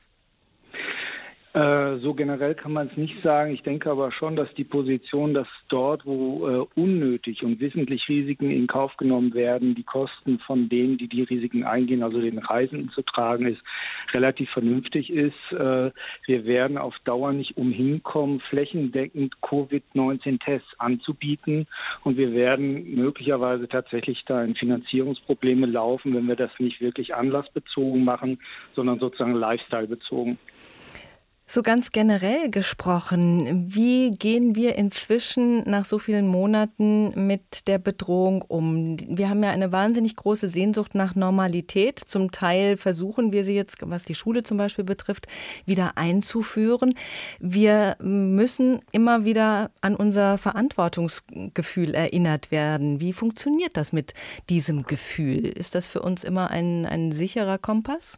So generell kann man es nicht sagen. Ich denke aber schon, dass die Position, dass dort, wo unnötig und wissentlich Risiken in Kauf genommen werden, die Kosten von denen, die Risiken eingehen, also den Reisenden zu tragen, ist relativ vernünftig ist. Wir werden auf Dauer nicht umhin kommen, flächendeckend Covid-19-Tests anzubieten. Und wir werden möglicherweise tatsächlich da in Finanzierungsprobleme laufen, wenn wir das nicht wirklich anlassbezogen machen, sondern sozusagen lifestyle-bezogen. So ganz generell gesprochen, wie gehen wir inzwischen nach so vielen Monaten mit der Bedrohung um? Wir haben ja eine wahnsinnig große Sehnsucht nach Normalität. Zum Teil versuchen wir sie jetzt, was die Schule zum Beispiel betrifft, wieder einzuführen. Wir müssen immer wieder an unser Verantwortungsgefühl erinnert werden. Wie funktioniert das mit diesem Gefühl? Ist das für uns immer ein sicherer Kompass?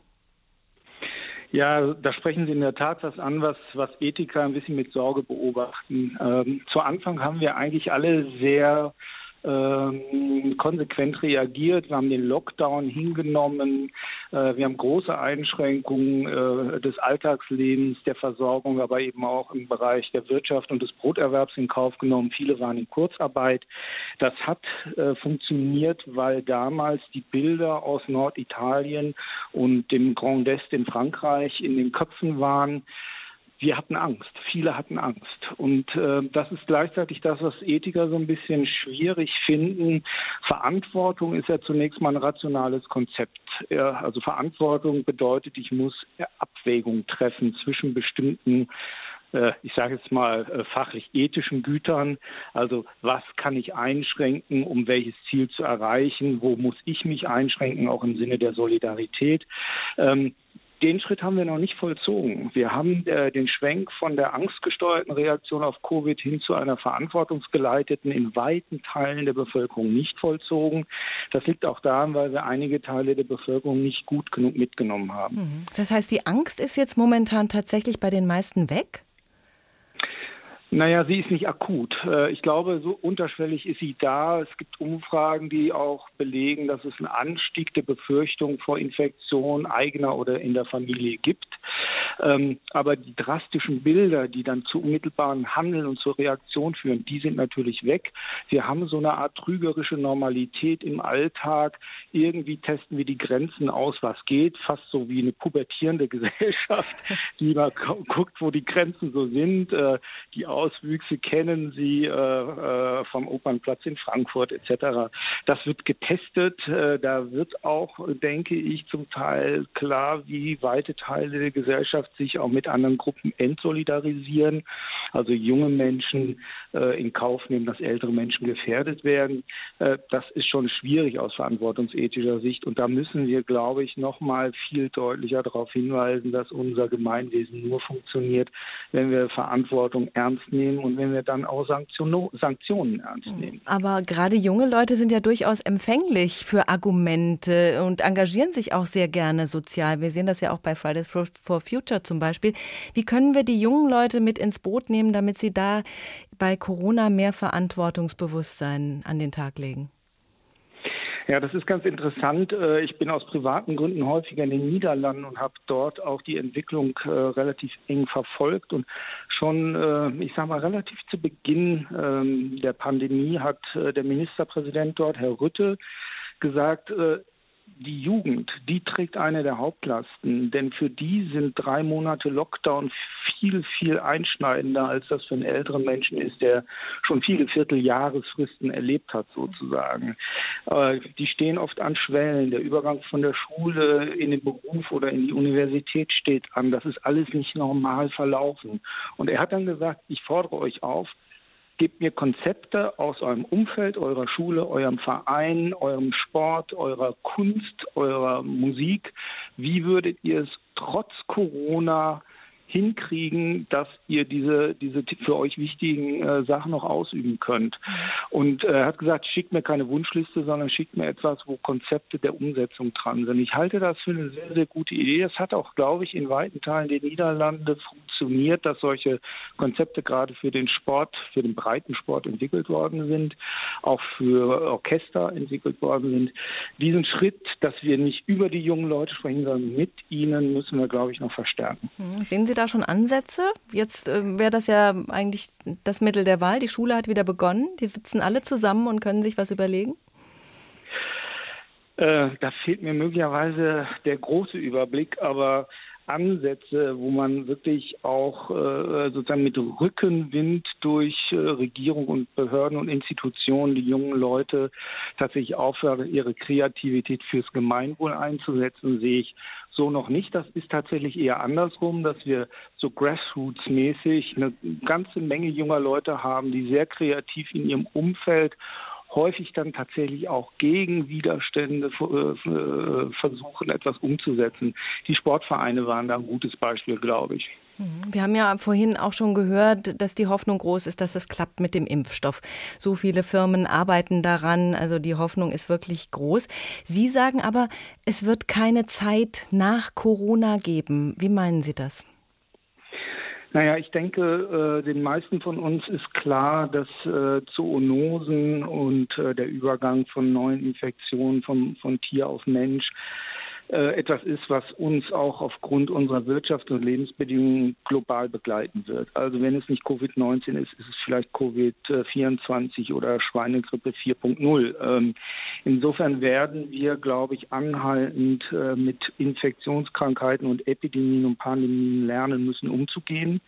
Ja, da sprechen Sie in der Tat was an, was Ethiker ein bisschen mit Sorge beobachten. Zu Anfang haben wir eigentlich alle sehr konsequent reagiert. Wir haben den Lockdown hingenommen. Wir haben große Einschränkungen des Alltagslebens, der Versorgung, aber eben auch im Bereich der Wirtschaft und des Broterwerbs in Kauf genommen. Viele waren in Kurzarbeit. Das hat funktioniert, weil damals die Bilder aus Norditalien und dem Grand Est in Frankreich in den Köpfen waren. Wir hatten Angst, viele hatten Angst. Und das ist gleichzeitig das, was Ethiker so ein bisschen schwierig finden. Verantwortung ist ja zunächst mal ein rationales Konzept. Also Verantwortung bedeutet, ich muss Abwägung treffen zwischen bestimmten, ich sage jetzt mal, fachlich ethischen Gütern. Also was kann ich einschränken, um welches Ziel zu erreichen? Wo muss ich mich einschränken, auch im Sinne der Solidarität? Den Schritt haben wir noch nicht vollzogen. Wir haben den Schwenk von der angstgesteuerten Reaktion auf Covid hin zu einer verantwortungsgeleiteten in weiten Teilen der Bevölkerung nicht vollzogen. Das liegt auch daran, weil wir einige Teile der Bevölkerung nicht gut genug mitgenommen haben. Das heißt, die Angst ist jetzt momentan tatsächlich bei den meisten weg? Naja, sie ist nicht akut. Ich glaube, so unterschwellig ist sie da. Es gibt Umfragen, die auch belegen, dass es einen Anstieg der Befürchtung vor Infektion eigener oder in der Familie gibt. Aber die drastischen Bilder, die dann zu unmittelbaren Handeln und zur Reaktion führen, die sind natürlich weg. Wir haben so eine Art trügerische Normalität im Alltag. Irgendwie testen wir die Grenzen aus, was geht. Fast so wie eine pubertierende Gesellschaft, die mal guckt, wo die Grenzen so sind. Die Auswüchse kennen Sie vom Opernplatz in Frankfurt etc. Das wird getestet. Da wird auch, denke ich, zum Teil klar, wie weite Teile der Gesellschaft sich auch mit anderen Gruppen entsolidarisieren. Also junge Menschen in Kauf nehmen, dass ältere Menschen gefährdet werden. Das ist schon schwierig aus verantwortungsethischer Sicht. Und da müssen wir, glaube ich, noch mal viel deutlicher darauf hinweisen, dass unser Gemeinwesen nur funktioniert, wenn wir Verantwortung ernst nehmen und wenn wir dann auch Sanktionen ernst nehmen. Aber gerade junge Leute sind ja durchaus empfänglich für Argumente und engagieren sich auch sehr gerne sozial. Wir sehen das ja auch bei Fridays for Future zum Beispiel. Wie können wir die jungen Leute mit ins Boot nehmen, damit sie da bei Corona mehr Verantwortungsbewusstsein an den Tag legen? Ja, das ist ganz interessant. Ich bin aus privaten Gründen häufiger in den Niederlanden und habe dort auch die Entwicklung relativ eng verfolgt. Und schon, ich sage mal, relativ zu Beginn der Pandemie hat der Ministerpräsident dort, Herr Rutte, gesagt, die Jugend, die trägt eine der Hauptlasten, denn für die sind 3 Monate Lockdown viel, viel einschneidender, als das für einen älteren Menschen ist, der schon viele Vierteljahresfristen erlebt hat, sozusagen. Die stehen oft an Schwellen. Der Übergang von der Schule in den Beruf oder in die Universität steht an. Das ist alles nicht normal verlaufen. Und er hat dann gesagt, ich fordere euch auf, gebt mir Konzepte aus eurem Umfeld, eurer Schule, eurem Verein, eurem Sport, eurer Kunst, eurer Musik. Wie würdet ihr es trotz Corona hinkriegen, dass ihr diese für euch wichtigen Sachen noch ausüben könnt? Und er hat gesagt, schickt mir keine Wunschliste, sondern schickt mir etwas, wo Konzepte der Umsetzung dran sind. Ich halte das für eine sehr, sehr gute Idee. Das hat auch, glaube ich, in weiten Teilen der Niederlande funktioniert, dass solche Konzepte gerade für den Sport, für den Breitensport entwickelt worden sind, auch für Orchester entwickelt worden sind. Diesen Schritt, dass wir nicht über die jungen Leute sprechen, sondern mit ihnen, müssen wir, glaube ich, noch verstärken. Sehen Sie da schon Ansätze? Jetzt wäre das ja eigentlich das Mittel der Wahl. Die Schule hat wieder begonnen. Die sitzen alle zusammen und können sich was überlegen. Da fehlt mir möglicherweise der große Überblick, aber Ansätze, wo man wirklich auch sozusagen mit Rückenwind durch Regierung und Behörden und Institutionen die jungen Leute tatsächlich auffordert, ihre Kreativität fürs Gemeinwohl einzusetzen, sehe ich so noch nicht. Das ist tatsächlich eher andersrum, dass wir so grassroots-mäßig eine ganze Menge junger Leute haben, die sehr kreativ in ihrem Umfeld häufig dann tatsächlich auch gegen Widerstände versuchen, etwas umzusetzen. Die Sportvereine waren da ein gutes Beispiel, glaube ich. Wir haben ja vorhin auch schon gehört, dass die Hoffnung groß ist, dass es klappt mit dem Impfstoff. So viele Firmen arbeiten daran, also die Hoffnung ist wirklich groß. Sie sagen aber, es wird keine Zeit nach Corona geben. Wie meinen Sie das? Naja, ich denke, den meisten von uns ist klar, dass Zoonosen und der Übergang von neuen Infektionen von Tier auf Mensch etwas ist, was uns auch aufgrund unserer Wirtschafts- und Lebensbedingungen global begleiten wird. Also wenn es nicht Covid-19 ist, ist es vielleicht Covid-24 oder Schweinegrippe 4.0. Insofern werden wir, glaube ich, anhaltend mit Infektionskrankheiten und Epidemien und Pandemien lernen müssen, umzugehen.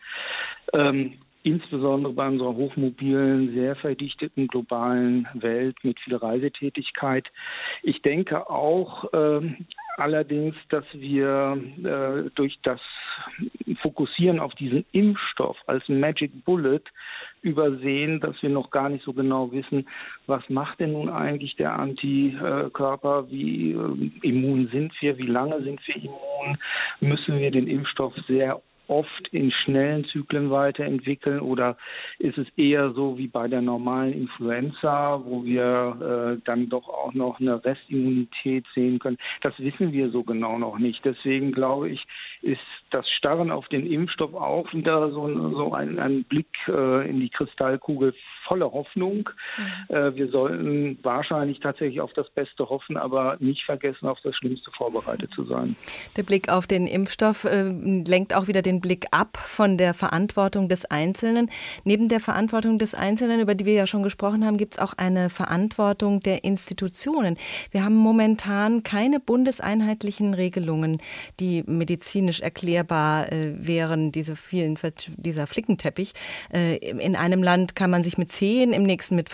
Insbesondere bei unserer hochmobilen, sehr verdichteten globalen Welt mit viel Reisetätigkeit. Ich denke auch allerdings, dass wir durch das Fokussieren auf diesen Impfstoff als Magic Bullet übersehen, dass wir noch gar nicht so genau wissen, was macht denn nun eigentlich der Antikörper, wie immun sind wir, wie lange sind wir immun, müssen wir den Impfstoff sehr oft in schnellen Zyklen weiterentwickeln oder ist es eher so wie bei der normalen Influenza, wo wir dann doch auch noch eine Restimmunität sehen können? Das wissen wir so genau noch nicht. Deswegen glaube ich, ist das Starren auf den Impfstoff auch wieder so ein Blick in die Kristallkugel voller Hoffnung. Wir sollten wahrscheinlich tatsächlich auf das Beste hoffen, aber nicht vergessen, auf das Schlimmste vorbereitet zu sein. Der Blick auf den Impfstoff lenkt auch wieder den Blick ab von der Verantwortung des Einzelnen. Neben der Verantwortung des Einzelnen, über die wir ja schon gesprochen haben, gibt es auch eine Verantwortung der Institutionen. Wir haben momentan keine bundeseinheitlichen Regelungen, die medizinisch erklärbar wären, dieser Flickenteppich. In einem Land kann man sich mit 10, im nächsten mit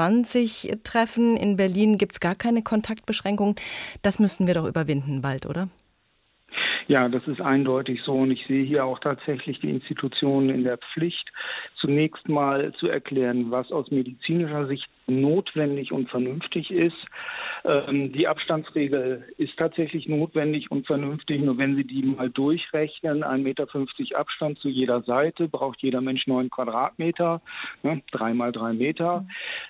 25 treffen. In Berlin gibt es gar keine Kontaktbeschränkungen. Das müssten wir doch überwinden bald, oder? Ja, das ist eindeutig so und ich sehe hier auch tatsächlich die Institutionen in der Pflicht, zunächst mal zu erklären, was aus medizinischer Sicht notwendig und vernünftig ist. Die Abstandsregel ist tatsächlich notwendig und vernünftig, nur wenn Sie die mal durchrechnen, 1,50 Meter Abstand zu jeder Seite, braucht jeder Mensch 9 Quadratmeter, 3 mal 3 Meter.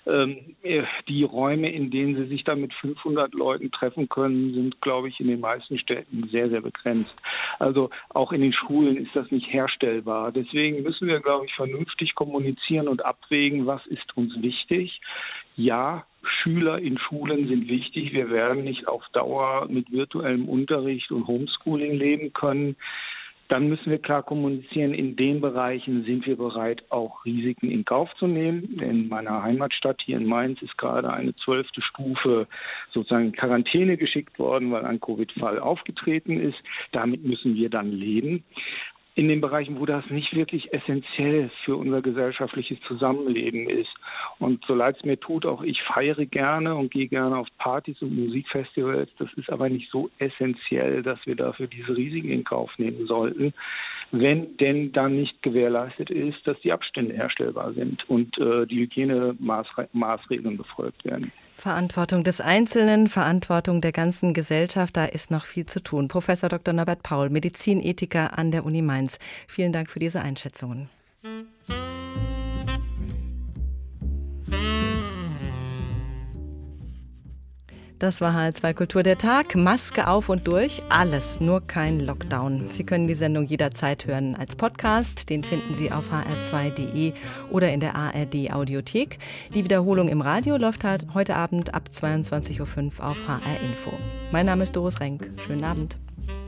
Die Räume, in denen Sie sich dann mit 500 Leuten treffen können, sind, glaube ich, in den meisten Städten sehr, sehr begrenzt. Also auch in den Schulen ist das nicht herstellbar. Deswegen müssen wir, glaube ich, vernünftig kommunizieren und abwägen, was ist uns wichtig. Ja, Schüler in Schulen sind wichtig. Wir werden nicht auf Dauer mit virtuellem Unterricht und Homeschooling leben können. Dann müssen wir klar kommunizieren, in den Bereichen sind wir bereit, auch Risiken in Kauf zu nehmen. In meiner Heimatstadt hier in Mainz ist gerade eine 12. Stufe sozusagen in Quarantäne geschickt worden, weil ein Covid-Fall aufgetreten ist. Damit müssen wir dann leben. In den Bereichen, wo das nicht wirklich essentiell für unser gesellschaftliches Zusammenleben ist. Und so leid es mir tut, auch ich feiere gerne und gehe gerne auf Partys und Musikfestivals. Das ist aber nicht so essentiell, dass wir dafür diese Risiken in Kauf nehmen sollten, wenn denn dann nicht gewährleistet ist, dass die Abstände herstellbar sind und die Hygienemaßregeln befolgt werden. Verantwortung des Einzelnen, Verantwortung der ganzen Gesellschaft, da ist noch viel zu tun. Professor Dr. Norbert Paul, Medizinethiker an der Uni Mainz. Vielen Dank für diese Einschätzungen. Das war HR2 Kultur der Tag. Maske auf und durch, alles, nur kein Lockdown. Sie können die Sendung jederzeit hören als Podcast. Den finden Sie auf hr2.de oder in der ARD Audiothek. Die Wiederholung im Radio läuft heute Abend ab 22.05 Uhr auf HR Info. Mein Name ist Doris Renk. Schönen Abend.